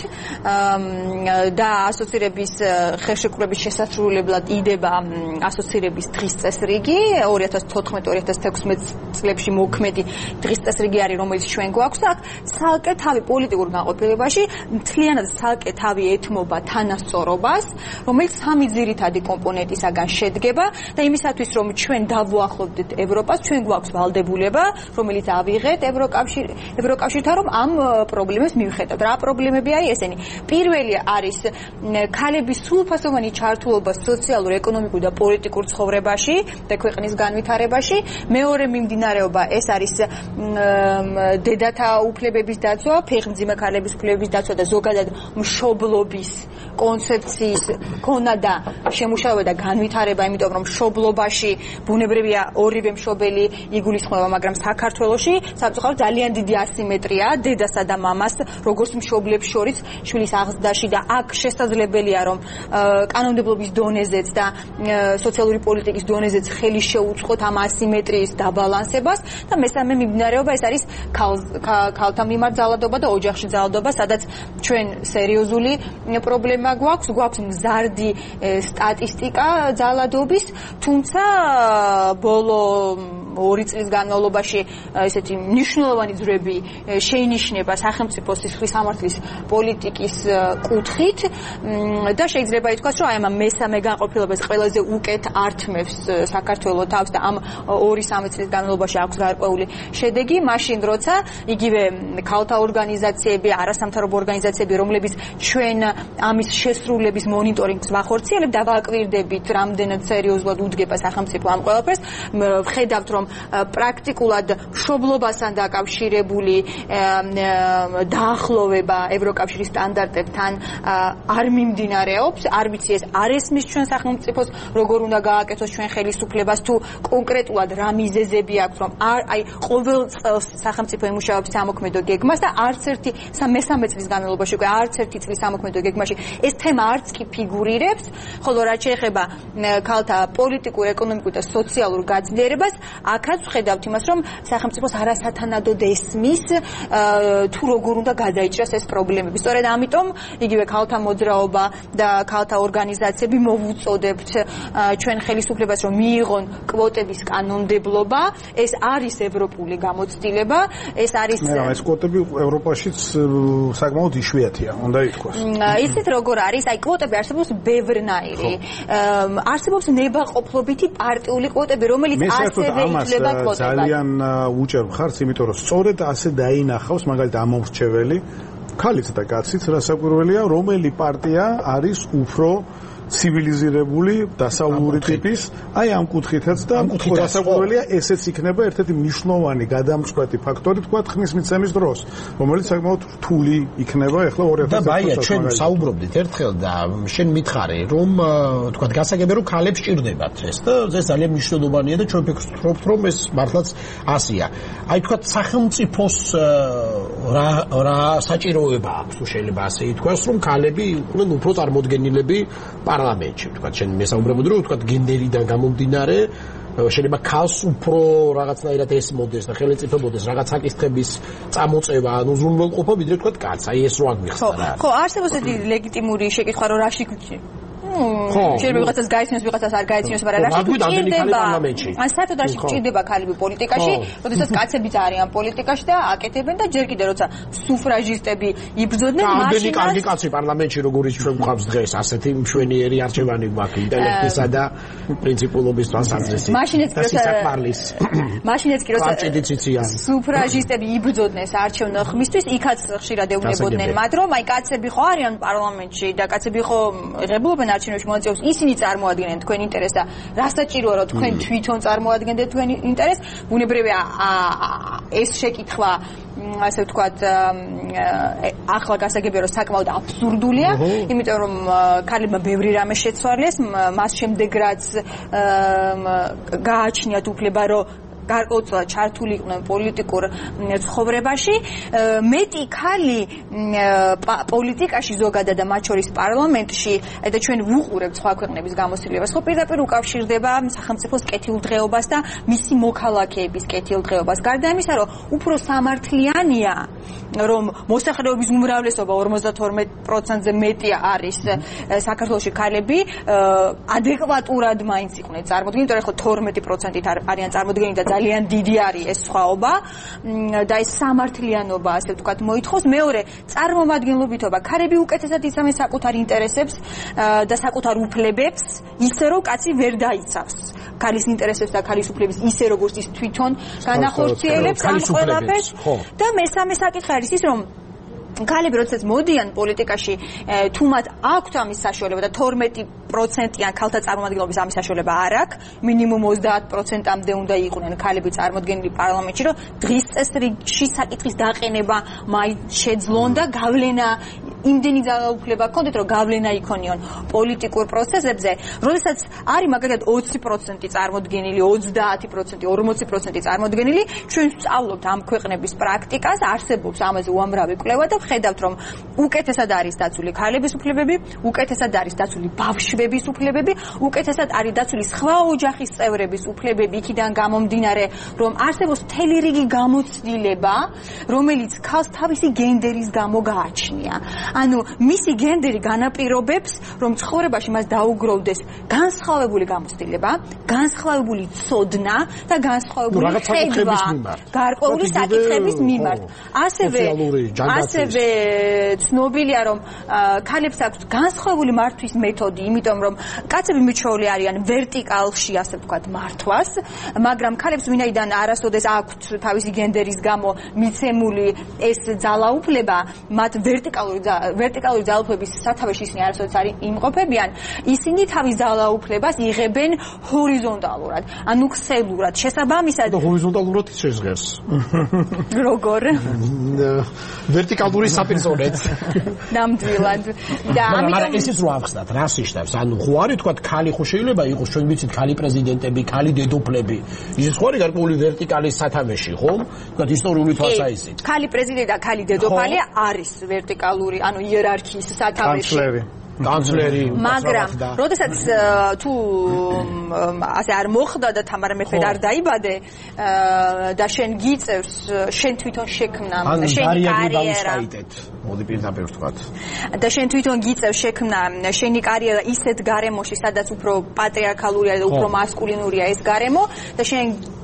და ასოცირების ხელშეკრულების შესასრულებლად იდება ასოცირების დღის წესრიგი ორი ათას თოთხმეტ ორი ათას თექვსმეტ წლებში მოქმედი დღის წესრიგი არის, რომელიც ჩვენ გვაქვს და აქ ცალკე თავი პოლიტიკურ განყოფილებაში მთლიანად ცალკე თავი ეთმობა თანასწორობას, რომელიც სამი ძირითადი კომპონენტისაგან შედგება და იმისათვის რომ ჩვენ დავუახლოვდეთ ევროპას, ჩვენ გვაქვს ვალდებულება, რომელიც ავიღეთ ევროკავშირ ევროკავშირთან, რომ ამ პრობლემებს მივხედავთ. რა პრობლემები არის ესენი? პირველი არის ქალების სრულფასოვანი ჩართულობა სოციალურ, ეკონომიკურ და პოლიტიკურ ცხოვრებაში და ქვეყნის განვითარებაში. მეორე მიმდინარეობა ეს არის დედათა უფლებების დაცვა, ფეხმძიმე ქალების უფლებების დაცვა და ზოგადად მშობლობის კონცეფციის ქონა და შემუშავება და განვითარება, იმიტომ რომ მშობლობაში ბუნებრივია ორივე მშობელი იგულისხმება, მაგრამ საქართველოში სამწუხაროდ ძალიან დიდი ასიმეტრია დედასა და მამას როგორც მშობლებს შორის შვილის აღზრდაში და აქ შესაძლებელია რომ კანონმდებლობის დონეზეც და სოციალური პოლიტიკის დონეზეც ხელი შეუწყოთ ამ ასიმეტრიის დაბალანსებას და მესამე მიმდინარეობა ეს არის ქალთა მიმართ ძალადობა და ოჯახში ძალადობა, სადაც ჩვენ სერიოზული პრობლემა გვაქვს, გვაქვს მზარდი სტატისტიკა ძალადობის, თუმცა ბოლო ორი წლის განმავლობაში ესეთი მნიშვნელოვანი ძრები შეინიშნება სახელმწიფო სისხლის სამართლის პოლიტიკის კუთხით და შეიძლება ითქვას, რომ აი ამ მესამე განყოფილებას ყველაზე უკეთ ართმევს საქართველოს თავს და ამ ორი სამი წლის განმავლობაში აქვს გარკვეული შედეგი, მაშინ როცა იგივე ქალთა ორგანიზაციები, არასამთავრობო ორგანიზაციები, რომლებიც ჩვენ ამის შესრულების მონიტორინგს ვახორციელებთ და ვაკვირდებით, რამდენად სერიოზულად უდგება სახელმწიფო ამ ყველაფერს, ვხედავთ, რომ პრაქტიკულად მშობლობასთან დაკავშირებული დაახლოვება ევროკავშირის სტანდარტებთან არ მიმდინარეობს, არ ვიცი ეს არ ესმის ჩვენ სახელმწიფოს, როგორ უნდა გააკეთოს ჩვენ ხელისუფლებას, თუ კონკრეტულად რა მიზეზები აქვს, რომ აი ყოველ წელს სახელმწიფო ემუშავებს სამოქმედო გეგმას და არც ერთი მესამე წლის განმავლობაში, უკვე არც ერთი წლის სამოქმედო გეგმაში ეს თემა არც კი ფიგურირებს, ხოლო რაც შეეხება ქალთა პოლიტიკურ, ეკონომიკურ და სოციალურ გაძლიერებას, აქაც ვხედავთ იმას, რომ სახელმწიფოს არასათანადოდ ესმის თუ როგორ უნდა გადაიჭრას ეს პრობლემები. სწორედ ამიტომ იგივე ქალთა მოძრაობა და ქალთა ორგანიზაციები მოვუწოდებთ ჩვენ ხელისუფლებას, რომ მიიღონ კვოტების კანონმდებლობა. ეს არის ევროპული გამოცდილება, ეს არის ეს კვოტები ევროპაშიც საკმაოდ იშვიათია, უნდა ითქვას. იცით როგორ როგორ არის, აი კვოტები არსებობს ბევრნაირი. არსებობს ნებაყოფლობითი პარტიული კვოტები, რომელიც ასევე იძლევა კვოტებას. ძალიან უჭერ ხარს, იმიტომ რომ სწორედ ასე დაინახავს მაგალითად ამომრჩეველი ქალიც და კაციც, რასაკვირველია, რომელი პარტია არის უფრო ცივილიზირებული დასავლური ტიპის, აი ამ კუთხითაც და რასაკვირველია, ესეც იქნება ერთ-ერთი მნიშვნელოვანი გადამწყვეტი ფაქტორი, თქვათ, ხმის მიცემის დროს, რომელიც საკმაოდ რთული იქნება ახლა ორი ათას და ბაია, ჩვენ საუბრობდით ერთხელ და შენ მითხარი, რომ თქვათ, გასაგებია, რომ ქალებს ჭირდებათ ეს და ეს ძალიან მნიშვნელოვანია და ჩვენ ვფიქრობთ, რომ ეს მართლაც ასეა. აი თქვათ, სახელმწიფოს რა რა საჭიროება აქვს, თუ შეიძლება ასე ითქვას, რომ ქალები იყვნენ უფრო წარმოდგენილები პარლამენტში, თქვა, შენ მესაუბრებოდი, რომ თქვა, გენდერიდან გამომდინარე, შეიძლება ქალს უფრო რაღაცნაირად ესმოდეს და ხელმწიფებოდეს რაღაც საკითხების წამოწევა, ანუ უზრუნველყოფა, ვიდრე თქვა, კაცს, აი ეს რო არ მიხსნა რა. ხო, არსებობს ესეთი ლეგიტიმური შეკითხვა, რომ რაში გვჭი? შეიძლება ვიღაცას გაიცნოს, ვიღაცას არ გაიცნოს, მაგრამ რაში გვჭირდება? ან საერთოდ რაში გვჭირდება ქალები პოლიტიკაში, როდესაც კაცებიც არიან პოლიტიკაში და აკეთებენ და ჯერ კიდე როცა სუფრაჟისტები იბრძოდნენ, მაშინ ამდენი კარგი კაცი პარლამენტში როგორიც ჩვენ გვყავს დღეს, ასეთი მშვენიერი არჩევანი გვაქვს ინტელექტისა და პრინციპულობის თვალსაზრისით. მაშინაც კი როცა მაშინაც კი როცა სუფრაჟისტები იბრძოდნენ საარჩევნო ხმისთვის, იქაც ხშირად ეუბნებოდნენ მათ, რომ აი კაცები ხო არიან პარლამენტში და კაცები ხო ღებულობენ არჩევნებში მონაწილეობს, ისინი წარმოადგენენ თქვენ ინტერესს და რა საჭიროა რომ თქვენ თვითონ წარმოადგენდეთ თქვენ ინტერესს, ბუნებრივია ეს შეკითხვა ასე ვთქვათ ახლა გასაგებია რომ საკმაოდ აბსურდულია, იმიტომ რომ ქალებმა ბევრი რამე შეცვალეს, მას შემდეგ რაც გააჩნიათ უფლება რომ გარკვეულწილად ჩართული იყვნენ პოლიტიკურ ცხოვრებაში, მეტი ქალი პოლიტიკაში ზოგადად და მათ შორის პარლამენტში და ჩვენ ვუყურებთ სხვა ქვეყნების გამოცდილებას, ხო პირდაპირ უკავშირდება სახელმწიფოს კეთილდღეობას და მისი მოქალაქეების კეთილდღეობას. გარდა ამისა, რომ უფრო სამართლიანია, რომ მოსახლეობის უმრავლესობა ორმოცდათორმეტ პროცენტზე მეტი არის საქართველოში ქალები, ადეკვატურად მაინც იყვნენ წარმოდგენილი, იმიტომ რომ თორმეტი პროცენტით არიან წარმოდგენილი და ძალიან დიდი არის ეს სხვაობა და ეს სამართლიანობა, ასე ვთქვათ, მოითხოვს. მეორე, წარმომადგენლობითობა. ქალები უკეთესად იცავენ საკუთარ ინტერესებს და საკუთარ უფლებებს, ისე რომ კაცი ვერ დაიცავს ქალის ინტერესებს და ქალის უფლების ისე როგორც ის თვითონ განახორციელებს ამ ყველაფერს. და მესამე საკითხი არის ის, რომ ქალები როდესაც მოდიან პოლიტიკაში, თუ მათ აქვთ ამის საშუალება და თორმეტი პროცენტიან ქალთა წარმომადგენლობის ამის საშუალება არ აქვს, მინიმუმ ოცდაათ პროცენტამდე უნდა იყვნენ ქალები წარმოდგენილი პარლამენტში, რომ დღის წესრიგში საკითხის დაყენება მაინც შეძლონ და გავლენა იმდენი ძალაუფლება ჰქონდეთ, რომ გავლენა იქონიონ პოლიტიკურ პროცესებზე, როდესაც არის მაგალითად ოცი პროცენტი წარმოდგენილი, ოცდაათი პროცენტი, ორმოცი პროცენტი წარმოდგენილი, ჩვენ ვსწავლობთ ამ ქვეყნების პრაქტიკას, არსებობს ამაზე უამრავი კვლევა და ხედავთ, რომ უკეთესად არის დაცული ქალების უფლებები, უკეთესად არის დაცული ბავშვების უფლებები, უკეთესად არის დაცული სხვა ოჯახის წევრების უფლებები, იქიდან გამომდინარე, რომ არსებობს მთელი რიგი გამოცდილება, რომელიც ქალს თავისი გენდერის გამო გააჩნია. ანუ მისი გენდერი განაპირობებს, რომ ცხოვრებაში მას დაუგროვდეს განსხვავებული გამოცდილება, განსხვავებული ცოდნა და განსხვავებული ხედვა გარკვეული საკითხების მიმართ. ასევე ასევე ცნობილია, რომ ქალებს აქვს განსხვავებული მართვის მეთოდი, იმიტომ რომ კაცები მიჩვეული არიან ვერტიკალში, ასე ვთქვათ, მართვას, მაგრამ ქალებს ვინაიდან არასოდეს აქვთ თავისი გენდერის გამო მიცემული ეს ძალაუფლება, მათ ვერტიკალური ვერტიკალური ძალაუფლების სათავეში ისინი არასოდეს არ იმყოფებიან, ისინი თავის ძალაუფლებას იღებენ ჰორიზონტალურად, ანუ ქსელურად. შესაბამისად და ჰორიზონტალურად ის შეზღერს. როგორ? ვერტიკალური საპირწონეთ. ნამდვილად. და ამიტომ ესეც რო ავხსნათ, რას ნიშნავს? ანუ ხო არის თქვა ქალი ხო შეიძლება იყოს, ჩვენ ვიცით ქალი პრეზიდენტები, ქალი დედოფლები. ის ხო არის გარკვეული ვერტიკალის სათავეში, ხო? თქვა ისტორიული თვალსაზრისით. ქალი პრეზიდენტი და ქალი დედოფალი არის ვერტიკალური, ანუ იერარქიის სათავეში. კანცლერი. მაგრამ, როდესაც თუ ასე არ მოხდა და თამარ მეფე არ დაიბადე და შენ გიწევს, შენ თვითონ შექმნა, შენი კარიერა. მოდი პირდაპირ ვთქვათ. და შენ თვითონ გიწევს შექმნა შენი კარიერა ისეთ გარემოში, სადაც უფრო პატრიარქალურია და უფრო მასკულინურია ეს გარემო და შენ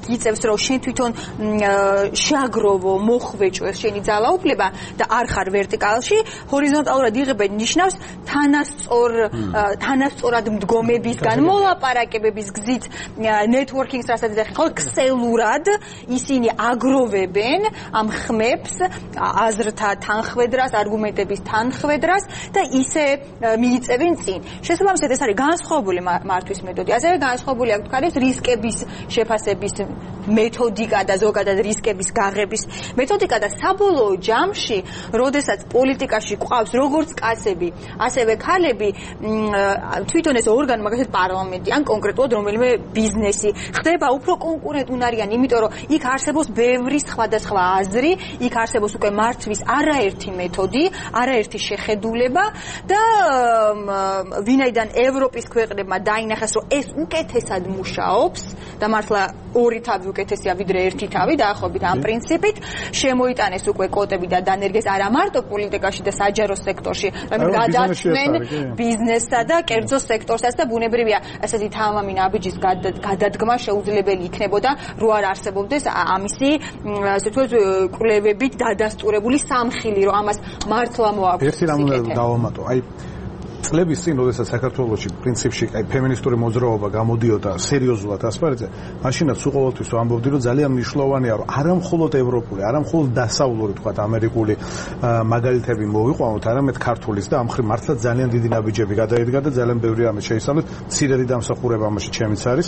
გიწევს რომ შენ თვითონ შეაგროვო, მოხვეჭო ეს შენი ძალაუფლება და არ ხარ ვერტიკალში, ჰორიზონტალურად იღებენ ნიშნავს თანასწორ თანასწორად მდგომებისგან მოლაპარაკებების გზით networking-ს რასაც ეხება, ხო ქსელურად ისინი აგროვებენ ამ ხმებს, აზრთა თანხwebdrას, არგუმენტების თანხwebdrას და ისე მიიწევენ წინ. შესაბამისად ეს არის განსხვავებული მართვის მეთოდი. ასევე განსხვავებული აქვს თქვათ რისკების შეფასების მეთოდიკა და ზოგადად რისკების გაღების მეთოდიკა და საბოლოო ჯამში, როდესაც პოლიტიკაში ყავს როგორც კაცები, ასევე ქალები, თვითონ ეს ორგანო, მაგალითად პარლამენტი ან კონკრეტულად რომელიმე ბიზნესი ხდება უფრო კონკურენტუნარიანი, იმიტომ რომ იქ არსებობს ბევრი სხვადასხვა აზრი, იქ არსებობს უკვე მართვის არაერთი მეთოდი, არაერთი შეხედულება და ვინაიდან ევროპის ქვეყნებმა დაინახეს, რომ ეს უკეთესად მუშაობს და მართლა ორი თავი უკეთესია ვიდრე ერთი თავი დაახლოებით ამ პრინციპით, შემოიტანეს უკვე კვოტები და დანერგეს არა მარტო პოლიტიკაში და საჯარო სექტორში, მაგრამ გადაწყვნენ ბიზნესსა და კერძო სექტორსაც და ბუნებრივია, ესეთი თამამი ნაბიჯის გადადგმა შეუძლებელი იქნებოდა, რო არ არსებობდეს ამისი, ასე ვთქვათ, კვლევებით დადასტურებული სამხილი, რომ ამას მართლა მოაქვს. ერთი რამ უნდა დავამატო, აი წლების წინ, როდესაც საქართველოში პრინციპში აი ფემინისტური მოძრაობა გამოდიოდა სერიოზულად ასპარეზზე, მაშინაც უყოველთვის ვამბობდი, რომ ძალიან მნიშვნელოვანია, რომ არა მხოლოდ ევროპული, არა მხოლოდ დასავლური, თქვათ, ამერიკული მაგალითები მოვიყვანოთ, არამედ ქართულის და ამ ხრივ მართლა ძალიან დიდი ნაბიჯები გადაიდგა და ძალიან ბევრი ამის შეისწავლეთ, მცირედი დამსახურება ამაში ჩემიც არის.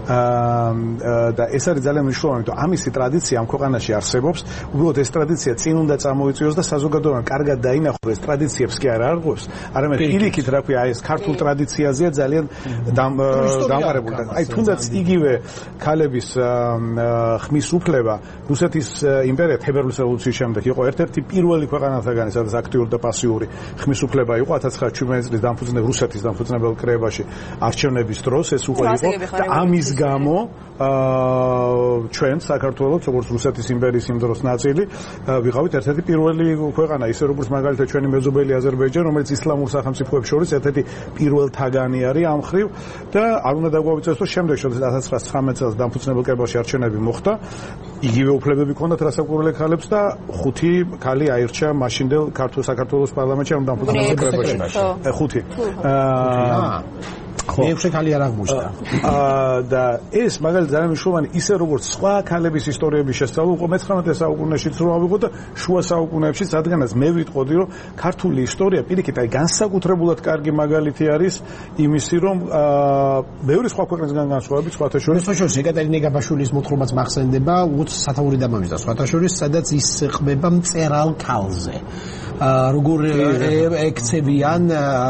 და ეს არის ძალიან მნიშვნელოვანი, რომ ამისი ტრადიცია ამ ქვეყანაში არსებობს, უბრალოდ ეს ტრადიცია წინ უნდა წამოიწიოს და საზოგადოებამ კარგად დაინახოს ეს ტრადიციებს კი არ არღვევს, არამედ პირიქით რა ქვია, ეს ქართულ ტრადიციაზეა ძალიან დამყარებული. აი თუნდაც იგივე ქალების ხმის უფლება რუსეთის იმპერია თებერვლის რევოლუციის შემდეგ იყო ერთ-ერთი პირველი ქვეყანათაგანი, სადაც აქტიური და პასიური ხმის უფლება იყო ათას ცხრაასი წლის დამფუძნებელ რუსეთის დამფუძნებელ კრებაში არჩევნების დროს ეს უკვე იყო და ამის გამო ჩვენ საქართველოს როგორც რუსეთის იმპერიის იმ დროს ნაწილი ვიყავით ერთ-ერთი პირველი ქვეყანა, ისე როგორც მაგალითად ჩვენი მეზობელი აზერბაიჯანი, რომელიც ისლამურ სახელმწიფოებს შორის ერთ-ერთი პირველ თაგანი არის ამ ხრივ და არ უნდა დაგვავიწყოს, რომ შემდეგ შორის ათას ცხრაასი ცხრამეტ წელს დამფუძნებელ კრებაში არჩევნები მოხდა, იგივე უფლებები ჰქონდათ რასაკვირველი ქალებს და ხუთი ქალი აირჩა მაშინდელ ქართულ საქართველოს პარლამენტში ამ დამფუძნებელ კრებაში. ხუთი. აა მეექვსე ქალი არ აღმოჩნდა. და ეს მაგალითად ძალიან მნიშვნელოვანი, ისე როგორც სხვა ქალების ისტორიების შესწავლა უკვე მეცხრამეტე საუკუნეშიც რო ავიღოთ და შუა საუკუნეებშიც, რადგანაც მე ვიტყოდი, რომ ქართული ისტორია პირიქით აი განსაკუთრებულად კარგი მაგალითი არის იმისი, რომ ბევრი სხვა ქვეყნისგან განსხვავებით, სხვათა შორის შორის ეკატერინე გაბაშვილის მოთხრობაც მახსენდება, უც სათაური დამამის და სხვათა შორის, სადაც ის ხმება მწერალ ქალზე. როგორ ექცევიან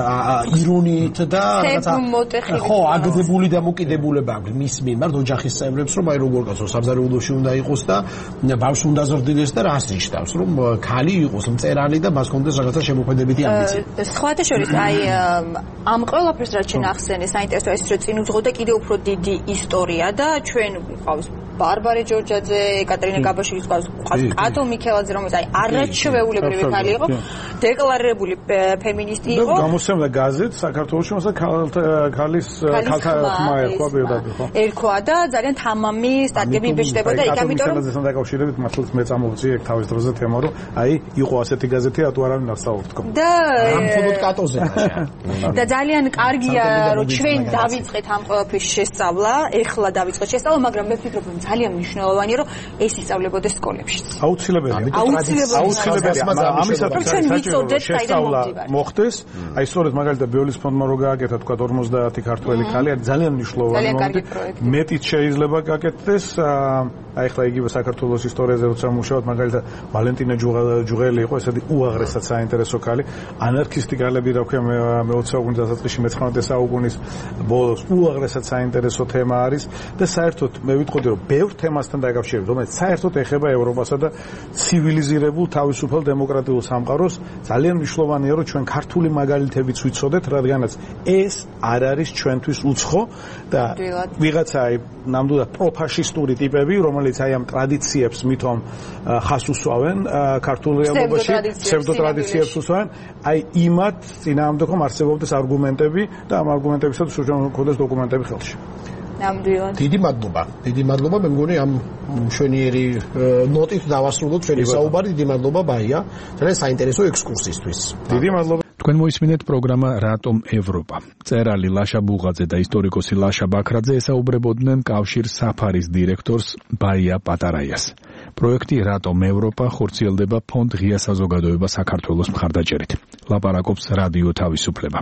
ირონიით და რაღაცა ხო აგდებული დამოკიდებულება აქვს მის მიმართ ოჯახის წევრებს, რომ აი როგორ კაცო სამზარეულოში უნდა იყოს და ბავშვი უნდა ზრდილდეს და რას ნიშნავს, რომ ქალი იყოს მწერალი და მას კონდეს რაღაცა შემოქმედებითი ამბიცია. სხვათა შორის აი ამ ყველაფერს რაც შენ ახსენე, საინტერესოა ის, რომ წინ უძღოდა კიდევ უფრო დიდი ისტორია და ჩვენ ყავს ბარბარე ჯორჯაძე, ეკატერინე გაბაშვილის ყავს კატო მიქელაძე, რომელიც აი არაჩვეულებრივი ქალი იყო, დეკლარირებული ფემინისტი იყო. და გამოსცემდა გაზეთ საქართველოში, მასა ქალის ქალთა ხმა ერქვა პირდაპირ, ხო? ერქვა და ძალიან თამამი სტატიები იბეჭდებოდა, იქ ამიტომ რომ გაზეთთან დაკავშირებით მართლაც მე წამოვწიე ეგ თავის დროზე თემა, რომ აი იყო ასეთი გაზეთი, რატო არ არის ნახსაუბრ თქო. და ამხოლოდ კატოზე. და ძალიან კარგია, რომ ჩვენ დავიწყეთ ამ ყველაფრის შესწავლა, ეხლა დავიწყეთ შესწავლა, მაგრამ მე ვფიქრობ, რომ ძალიან მნიშვნელოვანია, რომ ეს ისწავლებოდეს სკოლებშიც. აუცილებელია. აუცილებელია. ამისათვის შესწავლა მოხდეს. აი სწორედ მაგალითად ბიოლის ფონდმა რო გააკეთა თქვა ორმოცდაათი ქართველი ქალი, არის ძალიან მნიშვნელოვანი მომენტი. მეტიც შეიძლება გაკეთდეს. აი ხლა იგივე საქართველოს ისტორიაზე როცა მუშაობთ, მაგალითად ვალენტინე ჯუღელი იყო ესეთი უაღრესად საინტერესო ქალი. ანარქისტი ქალები, რა ქვია, მეოცე საუკუნის დასაწყისში, მეცხრამეტე საუკუნის ბოლოს უაღრესად საინტერესო თემა არის და საერთოდ მე ვიტყოდი, რომ ბევრ თემასთან დაკავშირებით, რომელიც საერთოდ ეხება ევროპასა და ცივილიზირებულ თავისუფალ დემოკრატიულ სამყაროს, ძალიან მნიშვნელოვანია, რომ ჩვენ ქართული მაგალითებიც ვიცოდეთ, რადგანაც ეს არ არის ჩვენთვის უცხო და ვიღაცა აი ნამდვილად პროფაშისტური ტიპები, რომელიც აი ამ ტრადიციებს მithom ხას უსვავენ ქართულ რეალობაში, ფსევდოტრადიციებს უსვავენ, აი იმათ წინააღმდეგ რომ არსებობდეს არგუმენტები და ამ არგუმენტებისაც უშუალოდ მქონდეს დოკუმენტები ხელში. ნამდვილად. დიდი მადლობა. დიდი მადლობა, მე მგონი ამ მშვენიერი ნოტით დავასრულოთ ჩვენი საუბარი. დიდი მადლობა ბაია. ძალიან საინტერესო ექსკურსისთვის. დიდი მადლობა. თქვენ მოისმინეთ პროგრამა რატომ ევროპა. წერალი ლაშა ბუღაძე და ისტორიკოსი ლაშა ბაქრაძე ესაუბრებოდნენ კავშირ საფარის დირექტორს ბაია პატარაიას. პროექტი რატომ ევროპა ხორციელდება ფონდ ღია საზოგადოება საქართველოს მხარდაჭერით. ლაპარაკობს რადიო თავისუფლება.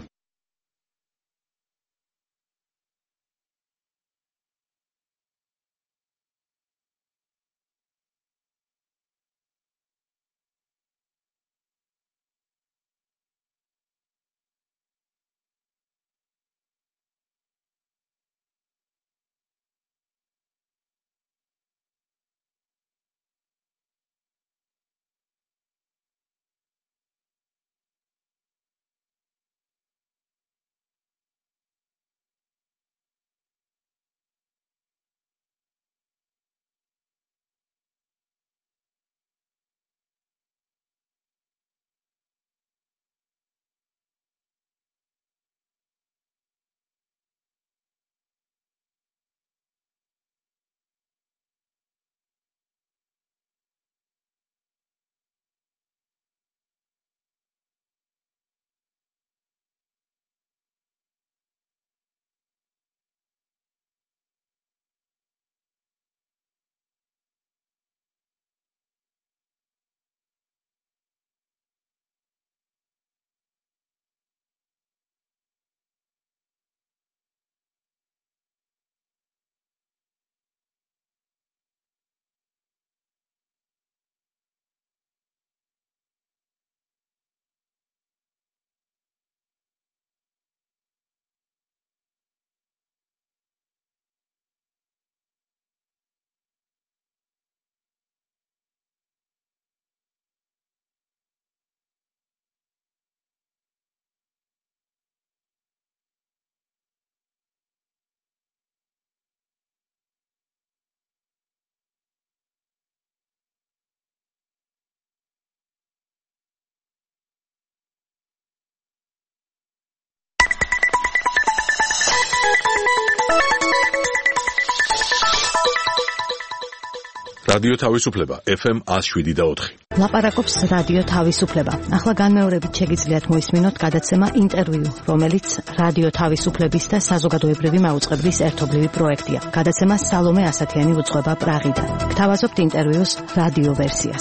რადიო თავისუფლება ეფ ემ one oh seven და four. ლაპარაკობს რადიო თავისუფლება. ახლა განმეორებით შეგიძლიათ მოისმინოთ გადაცემა ინტერვიუ, რომელიც რადიო თავისუფლების და საზოგადოებრივი მაუწყებლის ერთობლივი პროექტია. გადაცემა სალომე ასათიანი უძღვება პრაღიდან. გთავაზობთ ინტერვიუს რადიო ვერსიას.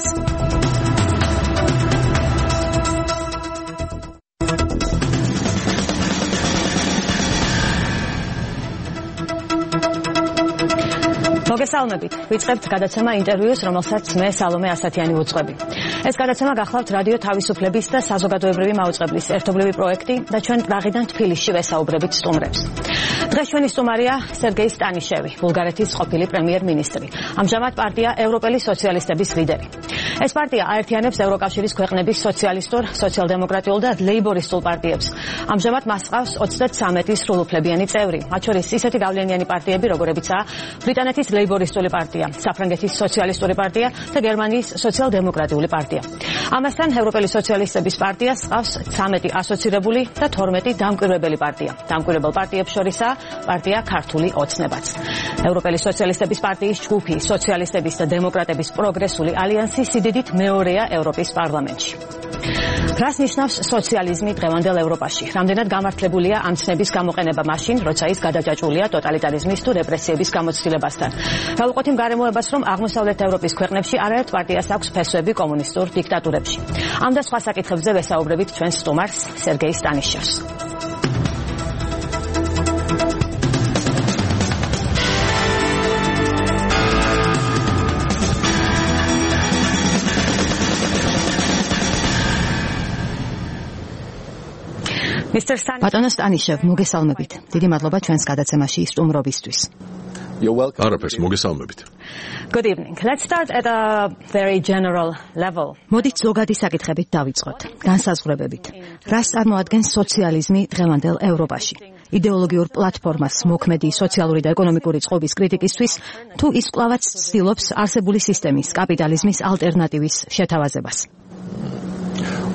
მოგესალმებით. ვიწყებთ გადაცემა ინტერვიუს, რომელსაც მე სალომე ასათიანი ვუძღვები. ეს გადაცემა გახლავთ რადიო თავისუფლების და საზოგადოებრივი მაუწყებლის ერთობლივი პროექტი და ჩვენ პრაღიდან თბილისში ვესაუბრებით სტუმრებს. დღეს ჩვენი სტუმარია სერგეი სტანიშევი, ბულგარეთის ყოფილი პრემიერ-მინისტრი. ამჟამად პარტია ევროპელი სოციალისტების ლიდერი. ეს პარტია აერთიანებს ევროკავშირის ქვეყნების სოციალისტურ, სოციალ-დემოკრატიულ და ლეიბორისტულ პარტიებს. ამჟამად მას ჰყავს ოცდათვრამეტი სრულუფლებიანი წევრი, მათ შორის ისეთი გავლენიანი პარტიები, როგორებიცაა ბრიტანეთის ლეიბორისტული პარტია, საფრანგეთის სოციალისტური პარტია და გერმანიის სოციალ-დემოკრატიული პარტია. ამასთან ევროპელი სოციალისტების პარტიას ჰყავს ცამეტი ასოცირებული და თორმეტი დამკვირვებელი პარტია. დამკვირვებელ პარტიებს შორისაა პარტია ქართული ოცნებაც. ევროპელი სოციალისტების პარტიის ჯგუფი სოციალისტების და დემოკრატების პროგრესული ალიანსი სიდიდით მეორეა ევროპის პარლამენტში. რას ნიშნავს სოციალიზმი დღევანდელ ევროპაში? რამდენად გამართლებულია ამ ცნების გამოყენება მაშინ, როცა ის გადაჯაჭვულია ტოტალიტარიზმის თუ რეპრესიების გამოცდილებასთან? რავუყოთ იმ გარემოებას, რომ აღმოსავლეთ ევროპის ქვეყნებში არაერთ პარტიას აქვს ფესვები კომუნისტურ დიქტატურებში. ამ და სხვა საკითხებზე ვესაუბრებით ჩვენ სტუმარს სერგეი სტანიშევს. ბატონო სტანიშევ, მოგესალმებით. დიდი მადლობა ჩვენს გადაცემაში სტუმრობისთვის. არაფერს, მოგესალმებით. Good evening. Let's start at a very general level. მოდით ზოგადი საკითხებით დავიწყოთ. განსაზღვრებებით. რას წარმოადგენს სოციალიზმი დღევანდელ ევროპაში? იდეოლოგიურ პლატფორმას მოქმედი სოციალური და ეკონომიკური წყობის კრიტიკისთვის თუ ის კვლავაც ცდილობს არსებული სისტემის, კაპიტალიზმის ალტერნატივის შეთავაზებას?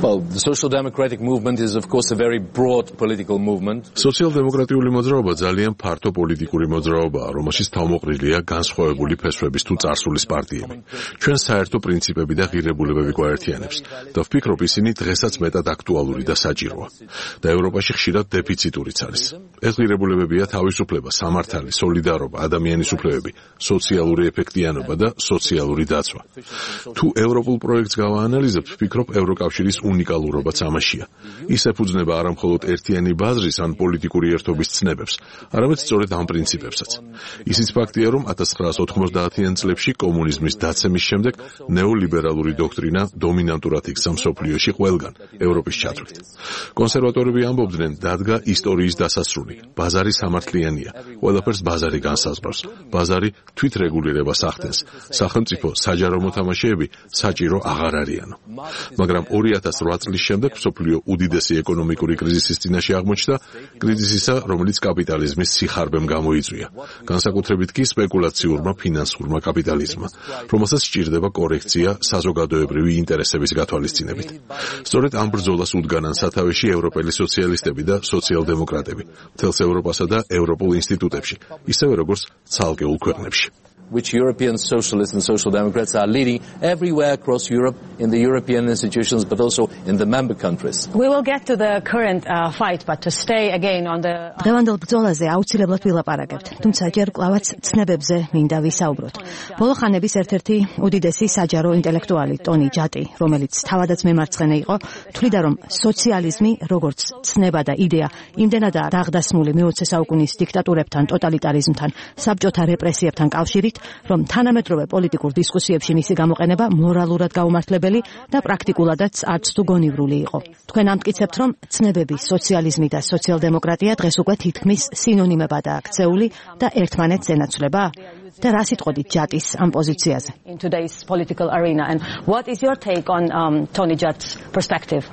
Well, the social democratic movement is of course a very broad political movement. სოციალ-დემოკრატიული მოძრაობა ძალიან ფართო პოლიტიკური მოძრაობაა, რომელშიც თავმოყრილია განსხვავებული ფესვების თუ წარსულის პარტიები. ჩვენ საერთო პრინციპები და ღირებულებები გვაერთიანებს და ვფიქრობ, ისინი დღესაც მეტად აქტუალური და საჭიროა. და ევროპაში ხშირად დეფიციტურიც არის. ეს ღირებულებებია თავისუფლება, სამართალი, სოლიდარობა, ადამიანის უფლებები, სოციალური ეფექტიანობა და სოციალური დაცვა. თუ ევროპულ პროექტს გავაანალიზებთ, ვფიქრობ, ევროკავშირის უნიკალურობაც ამაშია. ის ეფუძნება არა მხოლოდ ერთიანი ბაზრის ან პოლიტიკური ერთობის ცნებებს, არამედ სწორედ ამ პრინციპებსაც. ისიც ფაქტია, რომ ათას ცხრაას ოთხმოცდაათიან წლებში კომუნიზმის დაცემის შემდეგ ნეოლიბერალური დოქტრინა დომინანტურად იქცა მსოფლიოში ყველგან, ევროპის ჩათვლით. კონსერვატორები ამბობდნენ, დადგა ისტორიის დასასრული, ბაზარი სამართლიანია, ყველაფერს ბაზარი განსაზღვრავს, ბაზარი თვითრეგულირებას ახდენს, სახელმწიფო საჯარო მოთამაშეები საჭირო აღარ არიანო. მაგრამ ორი ათას რვა წლის შემდეგ მსოფლიო უდიდესი ეკონომიკური კრიზისის წინაშე აღმოჩნდა, კრიზისისა, რომელიც კაპიტალიზმის სიხარბემ გამოიწვია, განსაკუთრებით კი სპეკულაციურმა ფინანსურმა კაპიტალიზმმა, რომელსაც სჭირდება კორექცია საზოგადოებრივი ინტერესების გათვალისწინებით. სწორედ ამ ბრძოლას უდგანან სათავეში ევროპელი სოციალისტები და სოციალ-დემოკრატები, მთელს ევროპასა და ევროპულ ინსტიტუტებში, ისევე როგორც ცალკეულ ქვეყნებში. Which European socialists and social democrats are leading everywhere across Europe in the European institutions but also in the member countries. We will get to the current uh, fight but to stay again on the დღევანდელ ბრძოლაზე აუცილებლად ვილაპარაკებთ, თუმცა ჯერ კლავაც ცნებებზე მინდა ვისაუბროთ. ბოლო ხანების ერთ-ერთი უდიდესი საჯარო ინტელექტუალი ტონი ჯატი, რომელიც თავადაც მემარცხენე იყო, თვლიდა, რომ სოციალიზმი, როგორც ცნება და იდეა, იმდენადაა დაღდასმული მეოცე საუკუნის დიქტატურებთან, ტოტალიტარიზმთან, საბჭოთა რეპრესიებთან კავშირით, რომ თანამედროვე პოლიტიკურ დისკუსიებში მისი გამოყენება მორალურად გაუმართლებელი და პრაქტიკულადაც არც თუ გონივრული იყო. თქვენ ამტკიცებთ, რომ ცნებები, სოციალიზმი და სოციალ-დემოკრატია დღეს უკვე თითქმის სინონიმებადაა ქცეული და ერთმანეთს ენაცვლება? და რა სიტყოდით ჯატის ამ პოზიციაზე? In today's political arena, and what is your take on um, Tony Jat's perspective?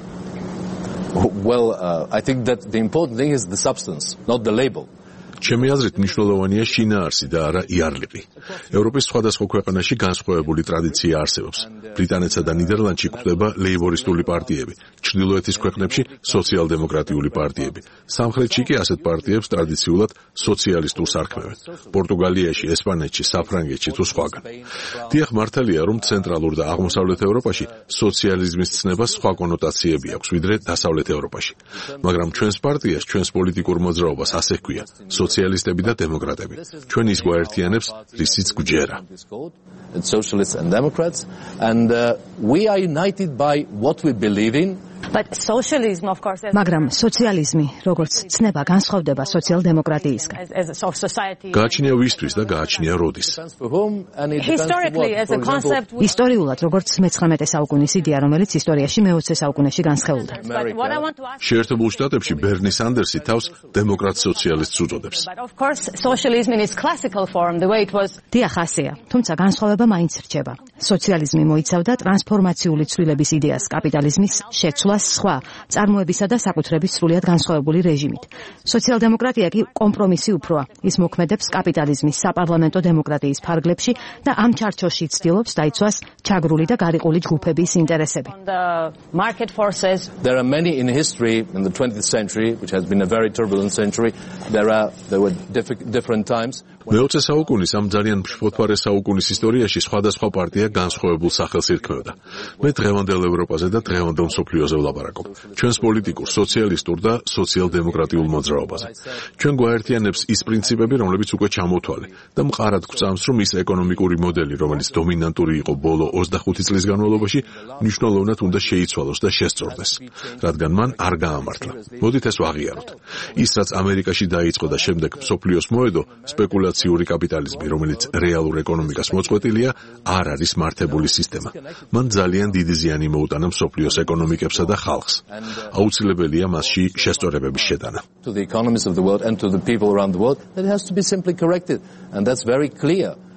Well, uh, I think that the important thing is the substance, not the label. ჩემი აზრით მნიშვნელოვანია შინაარსი და არა იარლიყი. ევროპის სხვადასხვა ქვეყანაში განსხვავებული ტრადიცია არსებობს. ბრიტანეთსა და ნიდერლანდში გვხვდება ლეიბორისტული პარტიები, ჩრდილოეთის ქვეყნებში სოციალ-დემოკრატიული პარტიები. სამხრეთში კი ასეთ პარტიებს ტრადიციულად სოციალისტურს არქმევენ. პორტუგალიაში, ესპანეთში, საფრანგეთში თუ სხვაგან. დიახ, მართალია, რომ ცენტრალურ და აღმოსავლეთ ევროპაში სოციალიზმის ცნებას სხვა კონოტაციები აქვს, ვიდრე დასავლეთ ევროპაში. მაგრამ ჩვენს პარტიას, ჩვენს პოლიტიკურ მოძრაობას ასე ჰქვია. სოციალისტები და დემოკრატები. ჩვენ ის გვაერთიანებს, რისიც გვჯერა. Socialists and Democrats, and uh, we are united by what we believe in. But socialism, of course, მაგრამ სოციალიზმი, როგორც ცნება, განსხვავდება სოციალ-დემოკრატიისგან. გააჩნია ვისთვის და გააჩნია როდის. Historically, as a concept, ისტორიულად, როგორც მეცხრამეტე საუკუნის იდეა, რომელიც ისტორიაში მეოცე საუკუნეში განსხეულდა. შეერთებულ შტატებში ბერნი სანდერსი თავს დემოკრატ სოციალისტს უწოდებს. But of course, socialism in its classical form, the way it was. დიახ, ასეა. თუმცა განსხვავება მაინც რჩება. სოციალიზმი მოიცავდა ტრანსფორმაციული ცვლილების იდეას კაპიტალიზმის შეცვლას სხვა წარმოებისა და საკუთრების სრულიად განსხვავებული რეჟიმით. სოციალ-დემოკრატია კი კომპრომისი უფროა. ის მოქმედებს კაპიტალიზმის საპარლამენტო დემოკრატიის ფარგლებში და ამ ჩარჩოში ცდილობს დაიცვას ჩაგრული და გარიყული ჯგუფების ინტერესები. Market forces. There are many in history in the twentieth century, which has been a very turbulent century. There are there were different times. მეოცე საუკუნის ამ ძალიან მშფოთვარე საუკუნის ისტორიაში სხვადასხვა პარტია განსხვავებულ სახელს ირქმევდა. მე დღევანდელ ევროპაზე და დღევანდელ მსოფლიოზე ვლაპარაკობ. ჩვენს პოლიტიკურ, სოციალისტურ და სოციალ-დემოკრატიულ მოძრაობაზე. ჩვენ გვაერთიანებს ის პრინციპები, რომლებიც უკვე ჩამოთვალე და მყარად გვწამს, რომ ის ეკონომიკური მოდელი, რომელიც დომინანტური იყო ბოლო ოცდახუთი წლის განმავლობაში, მნიშვნელოვნად უნდა შეიცვალოს და შესწორდეს, რადგან მან არ გაამართლა. მოდით ეს ვაღიაროთ. ის, რაც ამერიკაში დაიწყო და შემდეგ მსოფლიოს მოედო, სპეკულაციური კაპიტალიზმი, რომელიც რეალურ ეკონომიკას მოწყვეტილია, არ არის მართებული სისტემა. მან ძალიან დიდი ზიანი მოუტანა მსოფლიოს ეკონომიკებსა და ხალხს. აუცილებელია მასში შესწორებების შეტანა. To the economies of the world and to the people around the world, that has to be simply corrected, and that's very clear.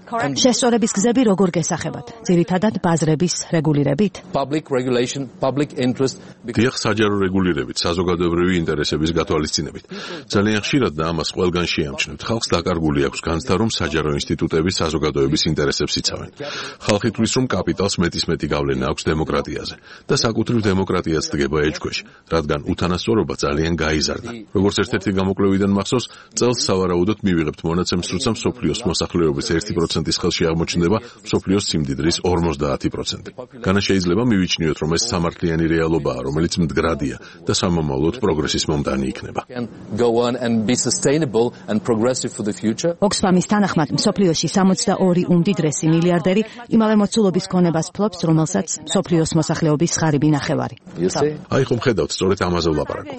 შესწორების გზები როგორ გესახებათ? ძირითადად ბაზრების რეგულირებით? Public regulation, public interest. დიახ, საჯარო რეგულირებით, საზოგადოებრივი ინტერესების გათვალისწინებით. ძალიან ხშირად და ამას ყველგან შეამჩნევთ. ხალხს დაკარგული აქვს განცდა, რომ საჯარო ინსტიტუტები საზოგადოების ინტერესებს იცავენ. ხალხი თვლის, რომ კაპიტალს მეტისმეტი გავლენა აქვს დემოკრატიაზე და საკუთრივ დემოკრატიაც დგება ეჭქვეშ, რადგან უთანასწორობა ძალიან გაიზარდა. როგორც ერთ-ერთი გამოკვლევიდან მახსოვს, წელს სავარაუდოდ მივიღებთ მონაცემს, როცა მსოფლიოს მოსახლეობის ერთი პროცენტის ხელში აღმოჩნდება მსოფლიოს სიმდიდრის ორმოცდაათი პროცენტი. განა შეიძლება მივიჩნიოთ, რომ ეს სამართლიანი რეალობაა, რომელიც მდგრადია და სამომავლოდ პროგრესის მომტანი იქნება. ოქსფამის თანახმად, მსოფლიოში სამოცდაორი უმდიდრესი მილიარდერი იმავე მოცულობის ქონებას ფლობს, რომელსაც მსოფლიოს მოსახლეობის ხარიბი ნახევარი. აი ხომ ხედავთ, სწორედ ამაზე ვლაპარაკობ.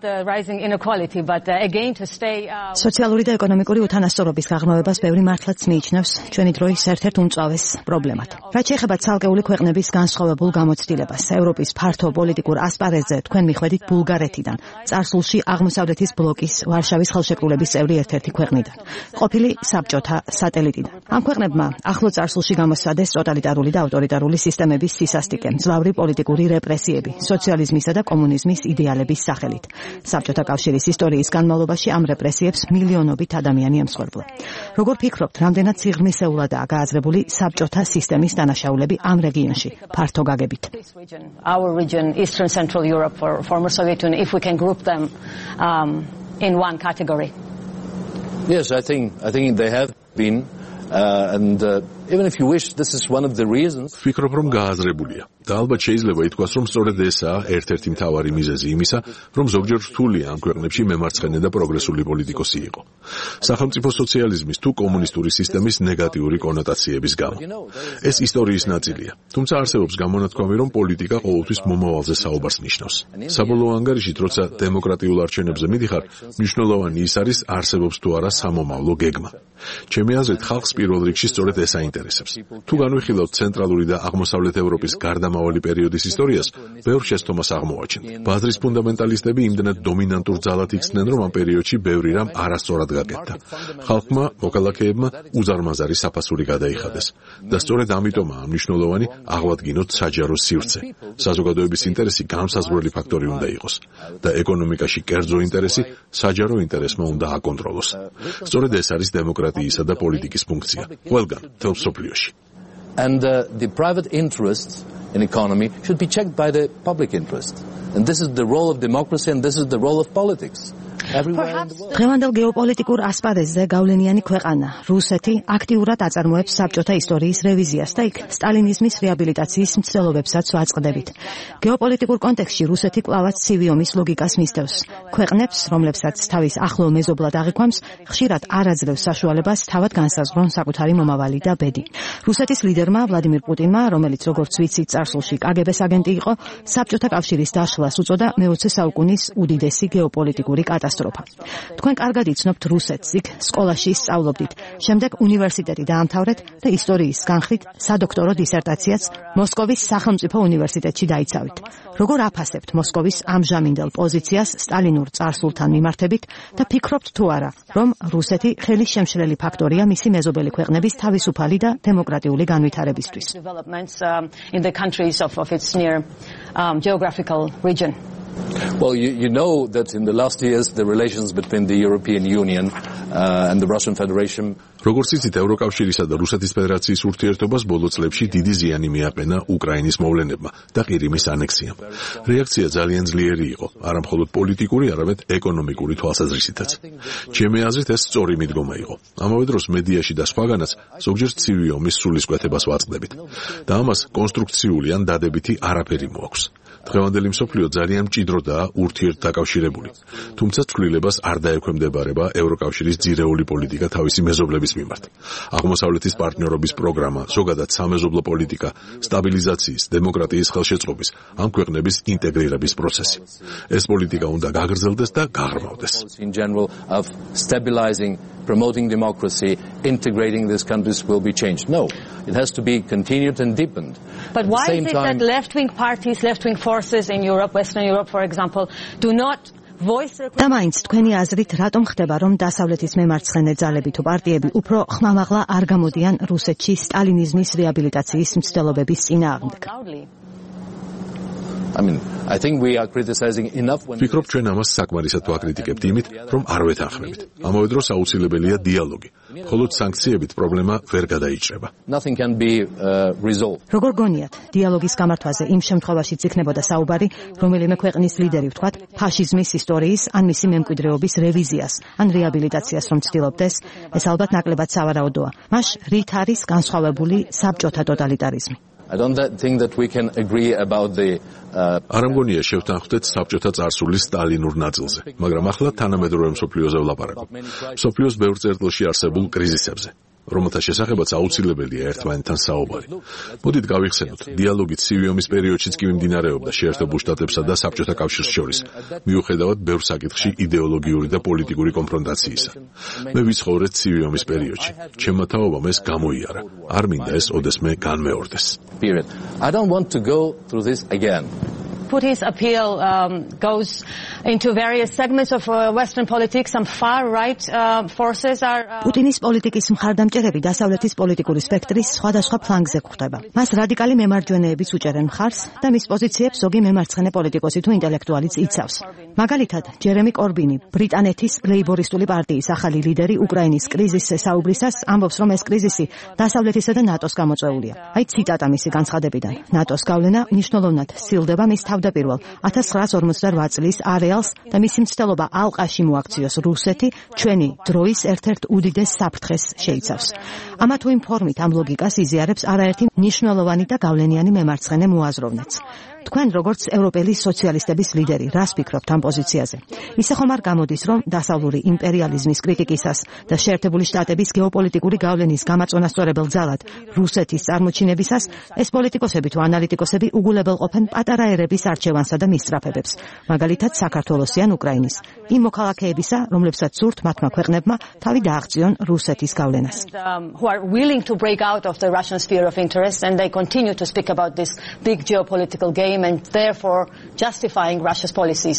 სოციალური და ეკონომიკური უთანასწორობის გაღრმავებას ბევრი მართლაც მიიჩნევს ჩვენი დროის ერთ-ერთ უმწვავეს პრობლემად. რაც შეეხება ცალკეული ქვეყნების განსხვავებულ გამოცდილებას, ევროპის ფართო პოლიტიკურ ასპარეზზე თქვენ მიხვედით ბულგარეთიდან, წარსულში აღმოსავლეთის ბლოკის ვარშავის ხელშეკრულების წევრი ერთ-ერთი ქვეყნიდან, ყოფილი საბჭოთა სატელიტიდან. ამ ქვეყნებმა ახლო წარსულში გამოსცადეს ტოტალიტარული და ავტორიტარული სისტემების სისასტიკე, მძლავრი პოლიტიკური რეპრესიები, სოციალიზმისა და კომუნიზმის იდეალების სახელით. საბჭოთა კავშირის ისტორიის განმავლობაში ამ რეპრესიებს მილიონობით ადამიანი ემსხვერპლა. როგორ ფიქრობთ, რამდენად სიღრმისეულადაა გააზრებული საბჭოთა სისტემის დანაშაულები ამ რეგიონში, ფართო გაგებით? Our region, Eastern Central Europe, for former Soviet Union, if we can group them um, in one category. Yes, I think I think they have been, uh, and uh, even if you wish, this is one of the reasons. ვფიქრობ, რომ გააზრებულია. და ალბათ შეიძლება ითქვას, რომ სწორედ ესაა ერთ-ერთი მთავარი მიზეზი იმისა, რომ ზოგჯერ რთულია ამ ქვეყნებში მემარცხენე და პროგრესული პოლიტიკოსი იყო. სახელმწიფო სოციალიზმის თუ კომუნისტური სისტემის ნეგატიური კონოტაციების გამო. ეს ისტორიის ნაწილია. თუმცა არსებობს გამონათქვამი, რომ პოლიტიკა ყოველთვის მომავალზე საუბარს ნიშნავს. საბოლოო ანგარიშით, როცა დემოკრატიულ არჩევნებზე მიდიხარ, მნიშვნელოვანი ის არის, არსებობს თუ არა სამომავლო გეგმა. ჩემი აზრით, ხალხს პირველ რიგში სწორედ ეს აინტერესებს. თუ განვიხილავთ ცენტრალური და აღმოსავლეთ ევროპის გარდამავალი პერიოდის ისტორიას, ბევრ შესთომას აღმოაჩენთ. ბაზრის ფუნდამენტალისტები იმდენად დომინანტურ ძალად იქცნენ, რომ ამ პერიოდში ბევრი რამ არასწორად გაკეთდა. ხალხმა, მოქალაქეებმა უზარმაზარი საფასური გადაიხადეს. და სწორედ ამიტომაა მნიშვნელოვანი აღვადგინოთ საჯარო სივრცე. საზოგადოების ინტერესი განსაზღვრელი ფაქტორი უნდა იყოს და ეკონომიკაში კერძო ინტერესი საჯარო ინტერესმა უნდა აკონტროლოს. სწორედ ეს არის დემოკრატიისა და პოლიტიკის ფუნქცია. ყველგან, მთელ მსოფლიოში. And uh, the private interests in economy should be checked by the public interest. And this is the role of democracy and this is the role of politics. დღევანდელ გეოპოლიტიკურ ასპარეზზე გავლენიანი ქვეყანა რუსეთი აქტიურად აწარმოებს საბჭოთა ისტორიის რევიზიას და იქ სტალინიზმის რეაბილიტაციის მცდელობებსაც ვაწყდებით. გეოპოლიტიკურ კონტექსტში რუსეთი კვლავაც ცივი ომის ლოგიკას მისდევს. ქვეყნებს, რომლებსაც თავის ახლო მეზობლად აღიქვამს, ხშირად არ აძლევს საშუალებას თავად განსაზღვრონ საკუთარი მომავალი და ბედი. რუსეთის ლიდერმა ვლადიმირ პუტინმა, რომელიც როგორც ვიცით წარსულში კაგებეს აგენტი იყო, საბჭოთა კავშირის დაშლას უწოდა მეოცე საუკუნის უდიდესი გეოპოლიტიკური კატასტროფა. თქვენ კარგად იცნობთ რუსეთს, იქ სკოლაში სწავლობდით, შემდეგ უნივერსიტეტი დაამთავრეთ და ისტორიის განხრით სადოქტორო დისერტაციაც მოსკოვის სახელმწიფო უნივერსიტეტში დაიცავით. როგორ აფასებთ მოსკოვის ამჟამინდელ პოზიციას სტალინურ წარსულთან მიმართებით და ფიქრობთ თუ არა, რომ რუსეთი ხელის შემშლელი ფაქტორია მისი მეზობელი ქვეყნების თავისუფალი და დემოკრატიული განვითარებისთვის? In the countries of, of its near um, geographical region. Well, you, you know that in the last years the relations between the European Union uh, and the Russian Federation. როგორც იცით, ევროკავშირისა და რუსეთის ფედერაციის ურთიერთობას ბოლო წლებში დიდი ზიანი მიაყენა უკრაინის მოვლენებმა და ყირიმის ანექსიამ. რეაქცია ძალიან ძლიერი იყო, არა მხოლოდ პოლიტიკური, არამედ ეკონომიკური თვალსაზრისითაც. ჩემი აზრით, ეს სწორი მიდგომა იყო. ამავე დროს მედიაში და სხვაგანაც ზოგჯერ ცივი ომის სულისკვეთებას ვაწყდებით და ამას კონსტრუქციული ან დადებითი არაფერი მოაქვს. დღევანდელი მსოფლიო ძალიან მჭიდროდაა ურთიერთდაკავშირებული. თუმცა ცვლილებას არ დაექვემდებარება ევროკავშირის ძირეული პოლიტიკა თავისი მეზობლების მიმართ. აღმოსავლეთის პარტნიორობის პროგრამა, ზოგადად სამეზობლო პოლიტიკა, სტაბილიზაციის, დემოკრატიის ხელშეწყობის, ამ ქვეყნების ინტეგრირების პროცესი. ეს პოლიტიკა უნდა გაგრძელდეს და გაღრმავდეს. In general of stabilizing, promoting democracy, integrating these countries will be changed. No, it has to be continued and deepened. But why is it that left-wing parties, left-wing forces in Europe, Western Europe, for example, do not და მაინც თქვენი აზრით რატომ ხდება რომ დასავლეთის მემარცხენე ძალები თუ პარტიები უფრო ხმამაღლა არ გამოდიან რუსეთში სტალინიზმის რეაბილიტაციის მცდელობების წინააღმდეგ? I mean, I think we are criticizing enough when ვფიქრობ ჩვენ ამას საკმარისად ვაკრიტიკებთ იმით, რომ არ ვეთანხმებით. ამავე დროს აუცილებელია დიალოგი. მხოლოდ სანქციებით პრობლემა ვერ გადაიჭრება. Nothing can be uh, resolved. როგორ გონიათ, დიალოგის გამართვაზე იმ შემთხვევაშიც იქნებოდა საუბარი, რომელიმე ქვეყნის ლიდერი ვთქვათ, ფაშიზმის ისტორიის ან მისი მემკვიდრეობის რევიზიას ან რეაბილიტაციას რომ ცდილობდეს, ეს ალბათ ნაკლებად სავარაუდოა. მას რით არის განსხვავებული საბჭოთა ტოტალიტარიზმი? I don't think that we can agree about the uh, არ ამგონია შევთანხმდეთ საბჭოთა წარსულის სტალინურ ნაწილზე, მაგრამ ახლა თანამედროვე მსოფლიოზე ვლაპარაკობ. მსოფლიოს ბევრ წერტილში არსებულ კრიზისებზე, რომელთა შესახებაც აუცილებელია ერთმანეთთან საუბარი. მოდით გავიხსენოთ, დიალოგი ცივი ომის პერიოდშიც კი მიმდინარეობდა შეერთებულ შტატებსა და საბჭოთა კავშირს შორის, მიუხედავად ბევრ საკითხში იდეოლოგიური და პოლიტიკური კონფრონტაციისა. მე ვიცხოვრე ცივი ომის პერიოდში. ჩემმა თაობამ ეს გამოიარა. არ მინდა ეს ოდესმე განმეორდეს. period. I don't want to go through this again. Putin's appeal um, goes into various segments of uh, Western politics. Some far-right uh, forces are... Uh... პუტინის პოლიტიკის მხარდამჭერები დასავლეთის პოლიტიკური სპექტრის სხვადასხვა ფლანგზე გვხვდება. მას რადიკალი მემარჯვენეებიც უჭერენ მხარს და მის პოზიციებს ზოგი მემარცხენე პოლიტიკოსი თუ ინტელექტუალიც იცავს. მაგალითად, ჯერემი კორბინი, ბრიტანეთის ლეიბორისტული პარტიის ახალი ლიდერი უკრაინის კრიზისზე საუბრისას ამბობს, რომ ეს კრიზისი დასავლეთისა და ნატოს გამოწვეულია. აი ციტატა მისი განცხადებიდან. ნატოს გავლენა მნიშვნელოვნად სცილდება მის თავდაპირველ ათას ცხრაას ორმოცდარვაათ წლის არეალს და მისი მცდელობა ალყაში მოაქციოს რუსეთი ჩვენი დროის ერთ-ერთ უდიდეს საფრთხეს შეიცავს. ამა თუ იმ ფორმით ამ ლოგიკას იზიარებს არაერთი მნიშვნელოვანი და გავლენიანი მემარცხენე მოაზროვნეც. თქვენ როგორც ევროპელი სოციალისტების ლიდერი, რას ფიქრობთ ამ პოზიციაზე? ისე ხომ არ გამოდის, რომ დასავლური იმპერიალიზმის კრიტიკისას და შეერთებული შტატების გეოპოლიტიკური გავლენის გამაწონასწორებელ ძალად რუსეთის წარმოჩინებისას ეს პოლიტიკოსები თუ ანალიტიკოსები უგულებელყოფენ პატარა ერების არჩევანსა და მისწრაფებებს, მაგალითად საქართველოსი ან უკრაინის, იმ მოქალაქეებისა, რომლებსაც სურთ მათმა ქვეყნებმა თავი დააღწიონ რუსეთის გავლენას. Who are willing to break out of the Russian sphere of interest and they continue to speak about this big geopolitical game and therefore justifying Russia's policies.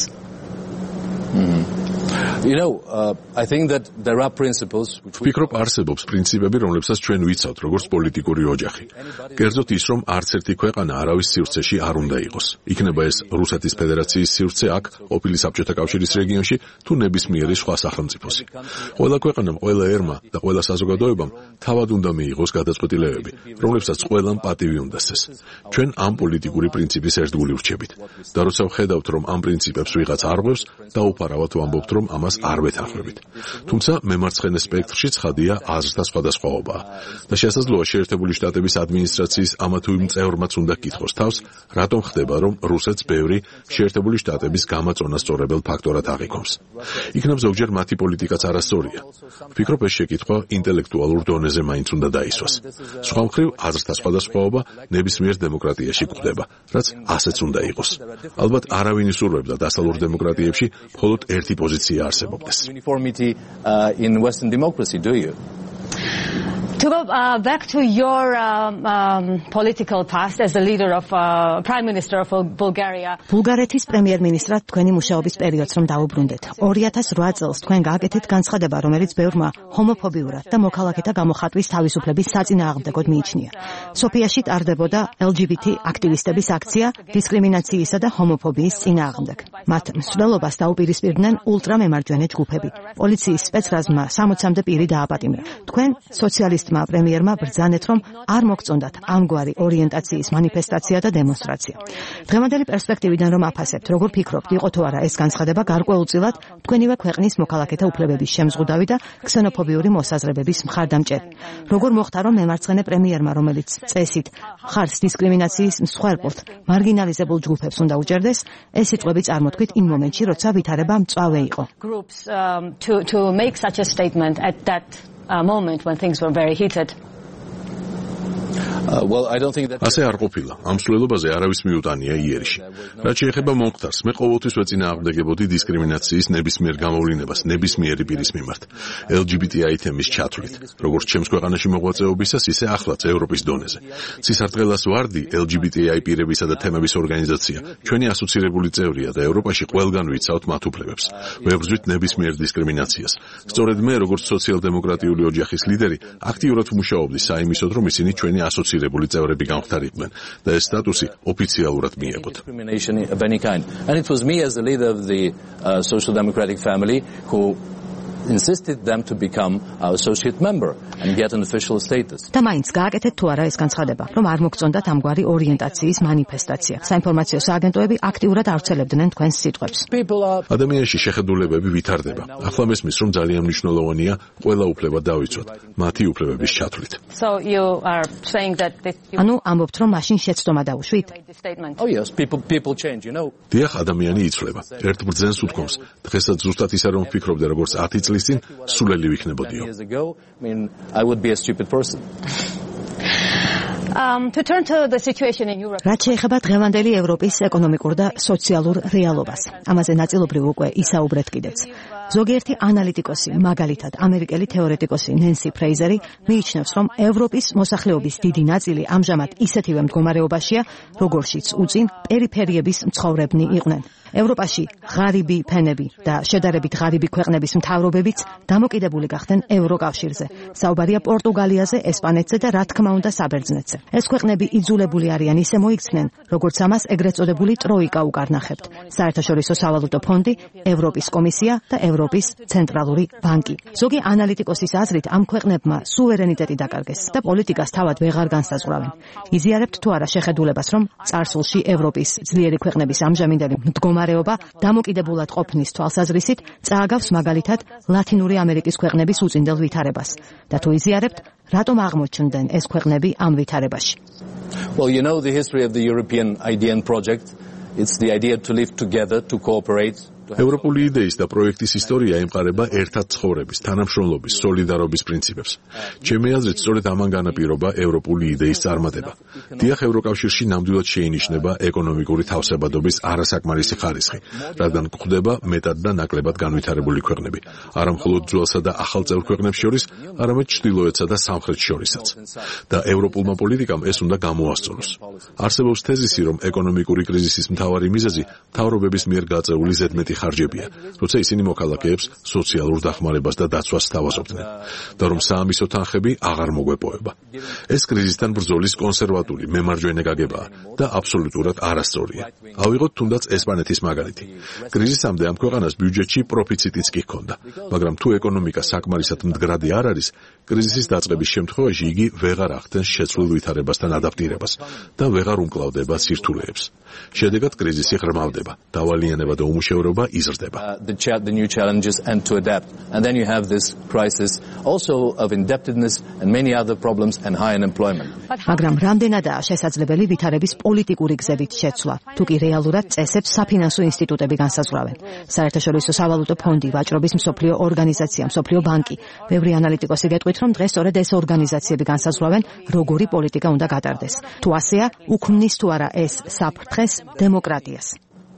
Mm-hmm. You know, uh, I think that there are principles which ვფიქრობ არსებობს პრინციპები, რომლებსაც ჩვენ ვიცავთ როგორც პოლიტიკური ოჯახი. კერძოდ ის, რომ არც ერთი ქვეყანა არავის სივრცეში არ უნდა იყოს. იქნება ეს რუსეთის ფედერაციის სივრცე აქ, ყოფილი საბჭოთა კავშირის რეგიონში, თუ ნებისმიერი სხვა სახელმწიფოსი. ყველა ქვეყანამ, ყველა ერმა და ყველა საზოგადოებამ თავად უნდა მიიღოს გადაწყვეტილებები, რომლებსაც ყველამ პატივი უნდა სცეს. ჩვენ ამ პოლიტიკური პრინციპის ერთგული ვრჩებით. და როცა ვხედავთ, რომ ამ პრინციპებს ვიღაც არღვევს, დაუფარავად ვამბობთ, რომ ამას არ ვეთანხმებით. თუმცა მემარცხენე სპექტრში ცხადია აზრთა სხვადასხვაობაა და შესაძლოა შეერთებული შტატების ადმინისტრაციის ამა თუ იმ წევრმაც უნდა კითხოს თავს, რატომ ხდება, რომ რუსეთს ბევრი შეერთებული შტატების გამაწონასწორებელ ფაქტორად აღიქვამს. იქნებ ზოგჯერ მათი პოლიტიკაც არასწორია. ვფიქრობ ეს შეკითხვა ინტელექტუალურ დონეზე მაინც უნდა დაისვას. სხვა მხრივ აზრთა სხვადასხვაობა ნებისმიერ დემოკრატიაში გვხვდება, რაც ასეც უნდა იყოს. ალბათ არავინ ისურვებდა დასავლურ დემოკრატიებში მხოლოდ ერთი პოზიცია არსებობდეს. Uniformity uh, in Western democracy, do you? To go uh, back to your um, um, political past as a leader of uh, Prime Minister of Bulgaria. ბულგარეთის პრემიერ-მინისტრად თქვენი მუშაობის პერიოდს რომ დავუბრუნდეთ. ორი ათას რვა წელს თქვენ გააკეთეთ განცხადება, რომელიც ბევრმა ჰომოფობიურად და მოქალაქეთა გამოხატვის თავისუფლების საწინააღმდეგოდ მიიჩნია. სოფიაში ტარდებოდა ელ ჯი ბი თი აქტივისტების აქცია დისკრიმინაციისა და ჰომოფობიის წინააღმდეგ. მათ მსვლელობას დაუპირისპირდნენ ულტრამემარჯვენე ჯგუფები. პოლიციის სპეცრაზმმა სამოცამდე პირი დააპატიმრა. თქვენ სოციალისტ პრემიერმა ბრძანეთ, რომ არ მოგწონდათ ამგვარი ორიენტაციის მანიფესტაცია და დემონსტრაცია. დღევანდელი პერსპექტივიდან რომ აფასებთ, როგორ ფიქრობთ, იყო თუ არა ეს განცხადება გარკვეულწილად თქვენივე ქვეყნის მოქალაქეთა უფლებების შემზღუდავი და ქსენოფობიური მოსაზრებების მხარდამჭერი? როგორ მოხდა, რომ მემარცხენე პრემიერმა, რომელიც წესით ხარს დისკრიმინაციის მსხვერპლთ, მარგინალიზებულ ჯგუფებს უნდა უჭერდეს, ეს სიტყვები წარმოთქვით იმ მომენტში, როცა ვითარება მწვავე იყო? Groups um, to to make such a statement at that a moment when things were very heated. ასე არ ყოფილა. ამ სვლელობაზე არავის მიუტანია იერში. რაც შეეხება მომხდარს, მე ყოველთვის ვეწინააღმდეგებოდი დისკრიმინაციის ნებისმიერ გამოვლინებას ნებისმიერი პირის მიმართ. ელ ჯი ბი ტი აი თემის ჩათვლით, როგორც ჩემს ქვეყანაში მოღვაწეობისას, ისე ახლაც ევროპის დონეზე. ცისარტყელას ვარდი ელ ჯი ბი ტი აი პირებისა და თემების ორგანიზაცია, ჩვენი ასოცირებული წევრია და ევროპაში ყველგან ვიცავთ მათ უფლებებს. ვებრძვით ნებისმიერ დისკრიმინაციას. სწორედ მე, როგორც სოციალ-დემოკრატიული ოჯახის ლიდერი, აქტიურად ვმუშაობდი საიმისოდ, რომ ისინი ჩვენი ასოცირებული წევრები გამხდარიყვნენ და ეს სტატუსი ოფიციალურად მიეღოთ. And it was me as the leader of the uh, Social Democratic family who insisted them to become our associate member and get an official status. და მაინც გააკეთეთ თუ არა ეს განცხადება, რომ არ მოგწონდათ ამგვარი ორიენტაციის მანიფესტაცია. საინფორმაციო სააგენტოები აქტიურად ავრცელებდნენ თქვენს სიტყვებს. ადამიანში შეხედულებები ვითარდება. ახლა მესმის, რომ ძალიან მნიშვნელოვანია ყველა უფლება დავიცვათ, მათი უფლებების ჩათვლით. So you are saying that this ანუ ამბობთ, რომ მაშინ შეცდომა დაუშვით? Oh yes, people people change, you know. დიახ, ადამიანი იცვლება. ერთ ბრძენს უთქვამს, დღესაც ზუსტად ისე რომ ვფიქრობდე, როგორც ათი წლის წინ სულელი ვიქნებოდიო. I mean, I would be a stupid person. Um, to turn to the situation in Europe. რაც შეეხება დღევანდელი ევროპის ეკონომიკურ და სოციალურ რეალობას. ამაზე ნაწილობრივ უკვე ისაუბრეთ კიდეც. ზოგიერთი ანალიტიკოსი, მაგალითად ამერიკელი თეორეტიკოსი ნენსი ფრეიზერი მიიჩნევს, რომ ევროპის მოსახლეობის დიდი ნაწილი ამჟამად ისეთივე მდგომარეობაშია, როგორშიც უწინ პერიფერიების მცხოვრებნი იყვნენ. ევროპაში ღარიბი ფენები და შედარებით ღარიბი ქვეყნების მთავრობებიც დამოკიდებული გახდნენ ევროკავშირზე. საუბარია პორტუგალიაზე, ესპანეთზე და რა თქმა უნდა საბერძნეთზე. ეს ქვეყნები იძულებული არიან ისე მოიქცნენ, როგორც ამას ეგრეთ წოდებული ტროიკა უკარნახებთ. საერთაშორისო სავალუტო ფონდი, ევროპის კომისია და ევროპის ცენტრალური ბანკი. ზოგი ანალიტიკოსის აზრით, ამ ქვეყნებმა სუვერენიტეტი დაკარგეს და პოლიტიკას თავად ვეღარ განსაზღვრავენ. იზიარებთ თუ არა შეხედულებას, რომ წარსულში ევროპის ძლიერი ქვეყნების ამჟამინდელი მდგომარეობა დამოკიდებულად ყოფნის თვალსაზრისით წააგავს მაგალითად ლათინური ამერიკის ქვეყნების უწინდელ ვითარებას. და თუ იზიარებთ, რატომ აღმოჩნდნენ ეს ქვეყნები ამ ვითარებაში? Well, you know the history of the European idea and project. It's the idea to live together, to cooperate. ევროპული იდეის და პროექტის ისტორია ემყარება ერთად ცხოვრების, თანამშრომლობის, სოლიდარობის პრინციპებს. ჩემი აზრით, სწორედ ამან განაპირობა ევროპული იდეის წარმატება. დიახ, ევროკავშირში ნამდვილად შეინიშნება ეკონომიკური თავსებადობის არასაკმარისი ხარისხი, რადგან გვხვდება მეტად და ნაკლებად განვითარებული ქვეყნები, არა მხოლოდ ძველსა და ახალ წევრ ქვეყნებს შორის, არამედ ჩრდილოეთსა და სამხრეთს შორისაც. და ევროპულმა პოლიტიკამ ეს უნდა გამოასწოროს. არსებობს თეზისი, რომ ეკონომიკური კრიზისის მთავარი მიზეზი მთავრობების მიერ გაწეული ზედმეტი ხარჯებია, როცა ისინი მოქალაქეებს სოციალურ დახმარებას და დაცვას სთავაზობდნენ და რომ საამისო თანხები აღარ მოგვეპოვება. ეს კრიზისთან ბრძოლის კონსერვატული, მემარჯვენე გაგებაა და აბსოლუტურად არასწორია. ავიღოთ თუნდაც ესპანეთის მაგალითი. კრიზისამდე ამ ქვეყანას ბიუჯეტში პროფიციტიც კი ჰქონდა, მაგრამ თუ ეკონომიკა საკმარისად მდგრადი არ არის, კრიზისის დაწყების შემთხვევაში იგი ვეღარ ახდენს შეცვლილ ვითარებასთან ადაპტირებას და ვეღარ უმკლავდება სირთულეებს. შედეგად კრიზისი ღრმავდება, დავალიანება და უმუშევრობა იზრდება. Uh, the, cha- the new challenges and to adapt. And then you have this crisis also of indebtedness and many other problems and high unemployment. მაგრამ რამდენადაა შესაძლებელი ვითარების პოლიტიკური გზებით შეცვლა, თუ კი რეალურად წესებს საფინანსო ინსტიტუტები განსაზღვრავენ. საერთაშორისო სავალუტო ფონდი, ვაჭრობის მსოფლიო ორგანიზაცია, მსოფლიო ბანკი. ბევრი ანალიტიკოსი გეტყვით, რომ დღეს სწორედ ეს ორგანიზაციები განსაზღვრავენ, როგორი პოლიტიკა უნდა გატარდეს. თუ ასეა, უქმნის თუ არა ეს საფრთხეს დემოკრატიას.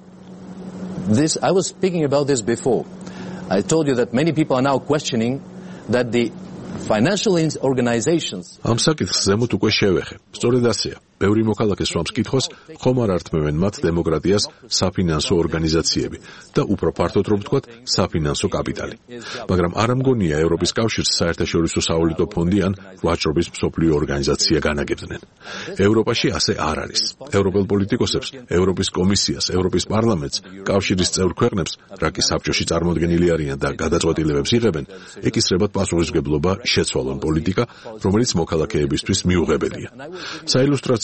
This, I was speaking about this before. I told you that many people are now questioning that the financial organizations. ამ საკითხს ზემოთ უკვე შევეხე. სწორედ ასეა. ბევრი მოქალაქე სვამს კითხვას, ხომ არ ართმევენ მათ დემოკრატიას საფინანსო ორგანიზაციები და უფრო ფართოდ რომ ვთქვათ, საფინანსო კაპიტალი. მაგრამ არ ამგონია ევროპის კავშირს საერთაშორისო სავალუტო ფონდი ან ვაჭრობის მსოფლიო ორგანიზაცია განაგებდნენ. ევროპაში ასე არ არის. ევროპელ პოლიტიკოსებს, ევროპის კომისიას, ევროპის პარლამენტს, კავშირის წევრ ქვეყნებს, რა კი საბჭოში წარმოდგენილი არიან და გადაწყვეტილებებს იღებენ, ეკისრებათ პასუხისმგებლობა შეცვალონ პოლიტიკა, რომელიც მოქალაქეებისთვის მიუღებელია. საილუსტრაციო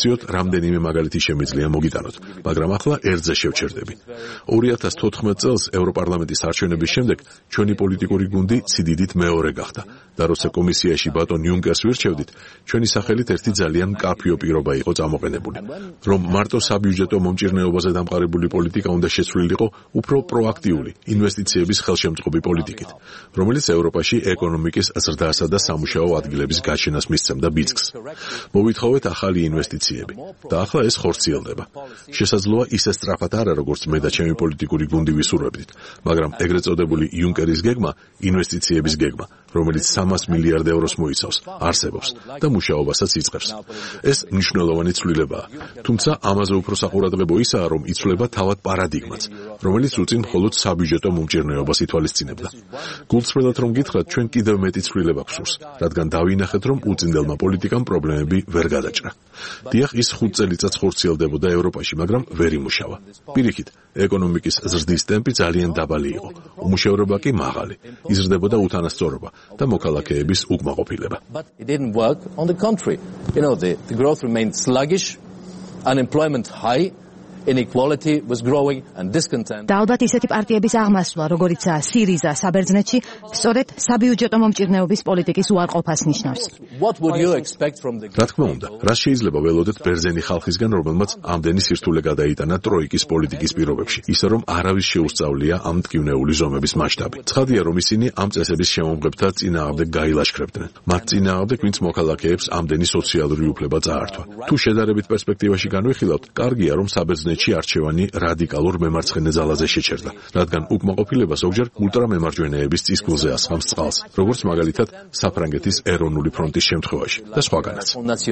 მივახციოთ რამდენიმე მაგალითი შემიძლია მოგიტანოთ, მაგრამ ახლა ერთზე შევჩერდები. ორი ათას თოთხმეტ წელს ევროპარლამენტის არჩევნების შემდეგ ჩვენი პოლიტიკური გუნდი სიდიდით მეორე გახდა და როცა კომისიაში ბატონ იუნკერს ვირჩევდით, ჩვენი სახელით ერთი ძალიან მკაფიო პირობა იყო წამოყენებული, რომ მარტო საბიუჯეტო მომჭირნეობაზე დამყარებული პოლიტიკა უნდა შეცვლილიყო უფრო პროაქტიული ინვესტიციების ხელშემწყობი პოლიტიკით, რომელიც ევროპაში ეკონომიკის ზრდასა და სამუშაო ადგილების გაჩენას მისცემდა ბიძგს. მოვითხოვეთ ახალი ინვესტიციები და ახლა ეს ხორციელდება. შესაძლოა ისე სწრაფად არა, როგორც მე და ჩემი პოლიტიკური გუნდი ვისურვებდით, მაგრამ ეგრეთ წოდებული იუნკერის გეგმა, ინვესტიციების გეგმა, რომელიც სამას მილიარდ ევროს მოიცავს, არსებობს და მუშაობასაც იწყებს. ეს მნიშვნელოვანი ცვლილებაა, თუმცა ამაზე უფრო საყურადღებო ისაა, რომ იცვლება თავად პარადიგმაც, რომელიც უწინ მხოლოდ საბიუჯეტო მომჭირნეობას ითვალისწინებდა. გულწრფელად რომ გითხრათ, ჩვენ კიდევ მეტი ცვლილება გვსურს, რადგან დავინახეთ, რომ უწინდელმა პოლიტიკამ პრობლემები ვერ გადაჭრა. დიახ, ის ხუთ წელიწადს ხორციელდებოდა ევროპაში, მაგრამ ვერ იმუშავა. პირიქით, ეკონომიკის ზრდის ტემპი ძალიან დაბალი იყო, უმუშევრობა კი მაღალი, იზრდებოდა უთანასწორობა და მოქალაქეების უკმაყოფილება. But it didn't work. On the contrary, you know, the, the growth remained sluggish, unemployment high, inequality was growing and discontent. და ალბათ ისეთი პარტიების აღმასვლა, როგორიცაა სირიზა საბერძნეთში, სწორედ საბიუჯეტო მომჭირნეობის პოლიტიკის უარყოფას ნიშნავს. What would you expect from the რა თქმა უნდა, რა შეიძლება ველოდეთ ბერძენი ხალხისგან, რომელმაც ამდენი სირთულე გადაიტანა ტროიკის პოლიტიკის პირობებში, ისე რომ არავის შეუსწავლია ამ მტკივნეული ზომების მასშტაბი. ცხადია, რომ ისინი ამ წესების შემომღებთა წინააღმდეგ გაილაშქრებდნენ. მათ წინააღმდეგ, ვინც მოქალაქეებს ამდენი სოციალური უფლება წაართვა. თუ შედარებით პერსპექტივაში განვიხილავთ, კარგია, რომ საბერძნეთში არჩევანი რადიკალურ მემარცხენე ძალაზე შეჩერდა, რადგან უკმაყოფილება ზოგჯერ ულტრამემარჯვენეების წისქვილზე ასხამს წყალს, როგორც მაგალითად საფრანგეთის ეროვნული ფრონტის შემთხვევაში და სხვაგანაც.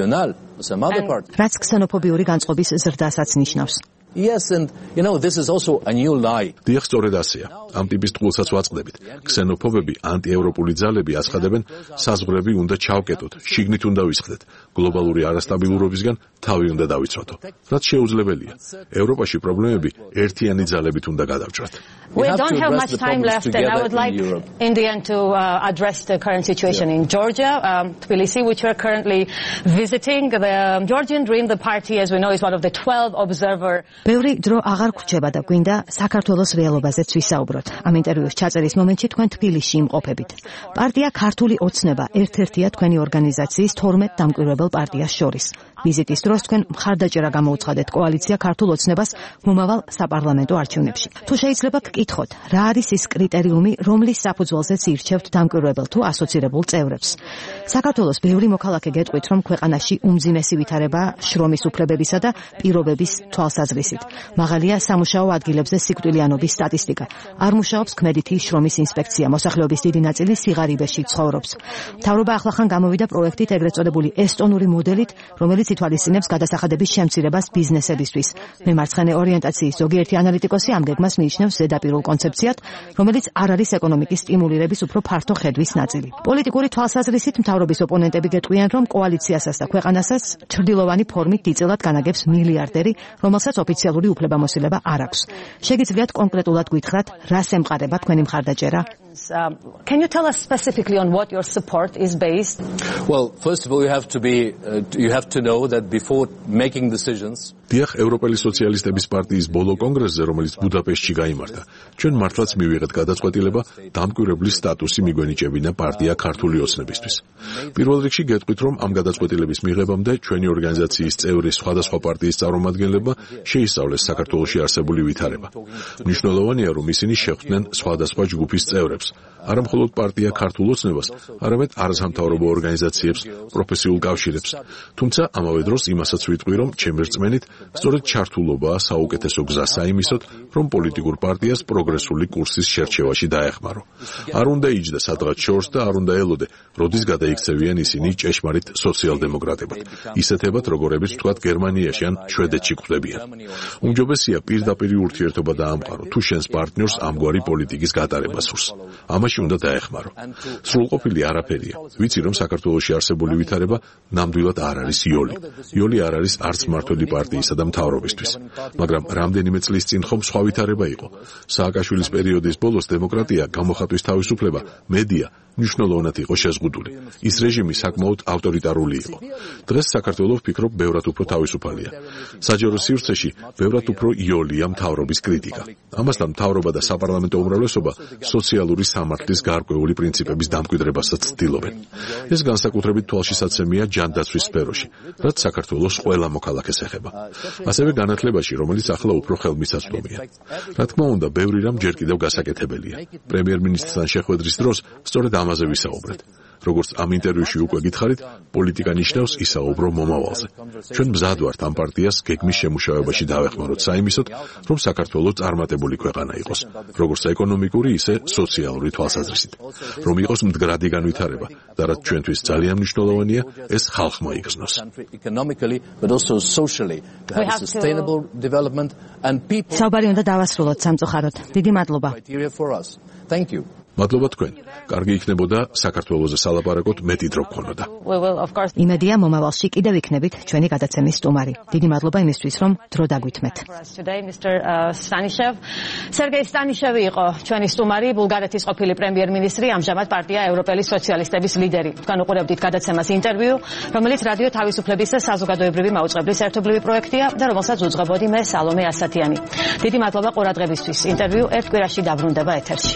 რაც ქსენოფობიური განწყობის ზრდასაც ნიშნავს. Yes, and you know, this is also a new lie. დიახ, სწორედ ასეა. ამ ტიპის ტყუილსაც ვაწყდებით. ქსენოფობები, ანტიევროპული ძალები აცხადებენ, საზღვრები უნდა ჩავკეტოთ, შიგნით უნდა ვისხდეთ, გლობალური არასტაბილურობისგან თავი უნდა დავიცვათო. რაც შეუძლებელია. ევროპაში პრობლემები ერთიანი ძალებით უნდა გადავჭრათ. We don't have much time left, and I would like in the end to uh, address the current situation in Georgia, um, Tbilisi, which we're currently visiting. The Georgian Dream, the party, as we know, is one of the twelve observer. ბევრი დრო აღარ გვჭება და გვინდა საქართველოს რეალობაზეც ვისაუბროთ. ამ ინტერვიუს ჩაწერის მომენტში თქვენ თბილისში იმყოფებით. პარტია ქართული ოცნება ერთ-ერთია თქვენი ორგანიზაციის თორმეტ დამკვირვებელ პარტიას შორის. ვიზიტის დროს თქვენ მხარდაჭერა გამოუცხადეთ კოალიცია ქართულ ოცნებას მომავალ საპარლამენტო არჩევნებში. თუ შეიძლება გკითხოთ, რა არის ის კრიტერიუმი, რომლის საფუძველზეც ირჩევთ დამკვირვებელ თუ ასოცირებულ წევრებს? საქართველოს ბევრი მოქალაქე გეტყვით, რომ ქვეყანაში უმძიმესი ვითარება შრომის უფლებებისა და პირობების თვალსაზრისით. მაღალია სამუშაო ადგილებზე სიკვდილიანობის სტატისტიკა. არ მუშაობს ქმედითი შრომის ინსპექცია, მოსახლეობის დიდი ნაწილი სიღარიბეში ცხოვრობს. მთავრობა ახლახან გამოვიდა პროექტით ეგრეთ წოდებული ესტონური მოდელით, რომელიც ითვალისწინებს გადასახადების შემცირებას ბიზნესებისთვის. მემარცხენე ორიენტაციის ზოგიერთი ანალიტიკოსი ამ გეგმას მიიჩნევს ზედაპირულ კონცეფციად, რომელიც არ არის ეკონომიკის სტიმულირების უფრო ფართო ხედვის ნაწილი. პოლიტიკური თვალსაზრისით მთავრობის ოპონენტები გეტყვიან, რომ კოალიციასაც და ქვეყანასაც ჩრდილოვანი ფორმით დიწილად განაგებს მილიარდერი, რომელსაც ოფიციალური უფლებამოსილება არ აქვს. შეგიძლიათ კონკრეტულად გითხრათ, რას ემყარება თქვენი მხარდაჭერა? Um, can you tell us specifically on what your support is based? Well, first of all, you have to be, uh, you have to know that before making decisions. დიახ, ევროპელი სოციალისტების პარტიის ბოლო კონგრესზე, რომელიც ბუდაპეშტში გაიმართა, ჩვენ მართლაც მივიღეთ გადაწყვეტილება დამკვირვებლის სტატუსი მიგვენიჭებინა პარტია ქართული ოცნებისთვის. პირველ რიგში გეტყვით, რომ ამ გადაწყვეტილების მიღებამდე ჩვენი ორგანიზაციის წევრი სხვადასხვა პარტიის წარმომადგენლებმა შეისწავლეს საქართველოში არსებული ვითარება. მნიშვნელოვანია, რომ ისინი შეხვდნენ სხვადასხვა ჯგუფის წევრებს. არა მხოლოდ პარტია ქართულ ოცნებას, არამედ არასამთავრობო ორგანიზაციებს, პროფესიულ კავშირებს. თუმცა ამავე დროს იმასაც ვიტყვი, რომ ჩემი რწმენით სწორედ ჩართულობაა საუკეთესო გზა საიმისოდ, რომ პოლიტიკურ პარტიას პროგრესული კურსის შერჩევაში დაეხმარო. არ უნდა იჯდა სადღაც შორს და არ უნდა ელოდე, როდის გადაიქცევიან ისინი ჭეშმარიტ სოციალ-დემოკრატებად, ისეთებად, როგორებიც ვთქვათ გერმანიაში ან შვედეთში გვხვდებიან. უმჯობესია პირდაპირი ურთიერთობა დაამყარო, თუ შენს პარტნიორს ამგვარი პოლიტიკის გატარება სურს. ამაში უნდა დაეხმარო. სრულყოფილი არაფერია. ვიცი, რომ საქართველოში არსებული ვითარება ნამდვილად არ არის იოლი. იოლი არ არის არც მმართველი პარტიისა და მთავრობისთვის. მაგრამ რამდენიმე წლის წინ ხომ სხვა ვითარება იყო. სააკაშვილის პერიოდის ბოლოს დემოკრატია, გამოხატვის თავისუფლება, მედია მნიშვნელოვნად იყო შეზღუდული. ის რეჟიმი საკმაოდ ავტორიტარული იყო. დღეს საქართველოს ვფიქრობ, ბევრად უფრო თავისუფალია. საჯარო სივრცეში ბევრად უფრო იოლია მთავრობის კრიტიკა. ამასთან მთავრობა და საპარლამენტო უმრავლესობა სოციალური სამართლის გარკვეული პრინციპების დამკვიდრებასაც ცდილობენ. ეს განსაკუთრებით თვალშისაცემია ჯანდაცვის სფეროში, რაც საქართველოს ყველა მოქალაქეს ეხება. ასევე განათლებაში, რომელიც ახლა უფრო ხელმისაწვდომია. რა თქმა უნდა, ბევრი რამ ჯერ კიდევ გასაკეთებელია. პრემიერ-მინისტრთან შეხვედრის დროს სწორედ ამაზე ვისაუბრეთ. როგორც ამ ინტერვიუში უკვე გითხარით, პოლიტიკა ნიშნავს ისაუბრო მომავალზე. ჩვენ მზად ვართ ამ პარტიას გეგმის შემუშავებაში დავეხმაროთ საიმისოდ, რომ საქართველოს წარმატებული ქვეყანა იყოს, როგორც ეკონომიკური, ისე სოციალური თვალსაზრისით. რომ იყოს მდგრადი განვითარება და რაც ჩვენთვის ძალიან მნიშვნელოვანია, ეს ხალხმა იგრძნოს. საუბარი უნდა დავასრულოთ სამწუხაროდ. დიდი მადლობა. მადლობა თქვენ. კარგი იქნებოდა საქართველოზე სალაპარაკოთ მეტი დრო გქონოდა. იმედია მომავალში კიდევ იქნებით ჩვენი გადაცემის სტუმარი. დიდი მადლობა იმისთვის, რომ დრო დაგვითმეთ. სერგეი სტანიშევი იყო ჩვენი სტუმარი, ბულგარეთის ყოფილი პრემიერ-მინისტრი, ამჟამად პარტია ევროპელი სოციალისტების ლიდერი. თქვენ უყურებდით გადაცემას ინტერვიუ, რომელიც რადიო თავისუფლების და საზოგადოებრივი მაუწყებლის ერთობლივი პროექტია და რომელსაც უძღვებოდი მე სალომე ასათიანი. დიდი მადლობა ყურადღებისთვის. ინტერვიუ ერთ კვირაში დაბრუნდება ეთერში.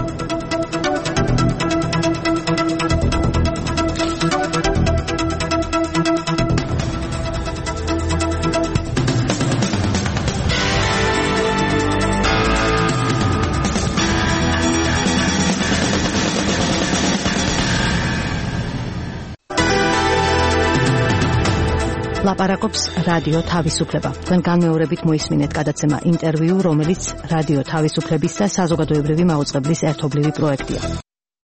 ლაპარაკობს რადიო თავისუფლება. თქვენ განმეორებით მოისმინეთ გადაცემა ინტერვიუ, რომელიც რადიო თავისუფლების და საზოგადოებრივი მაუწყებლის ერთობლივი პროექტია.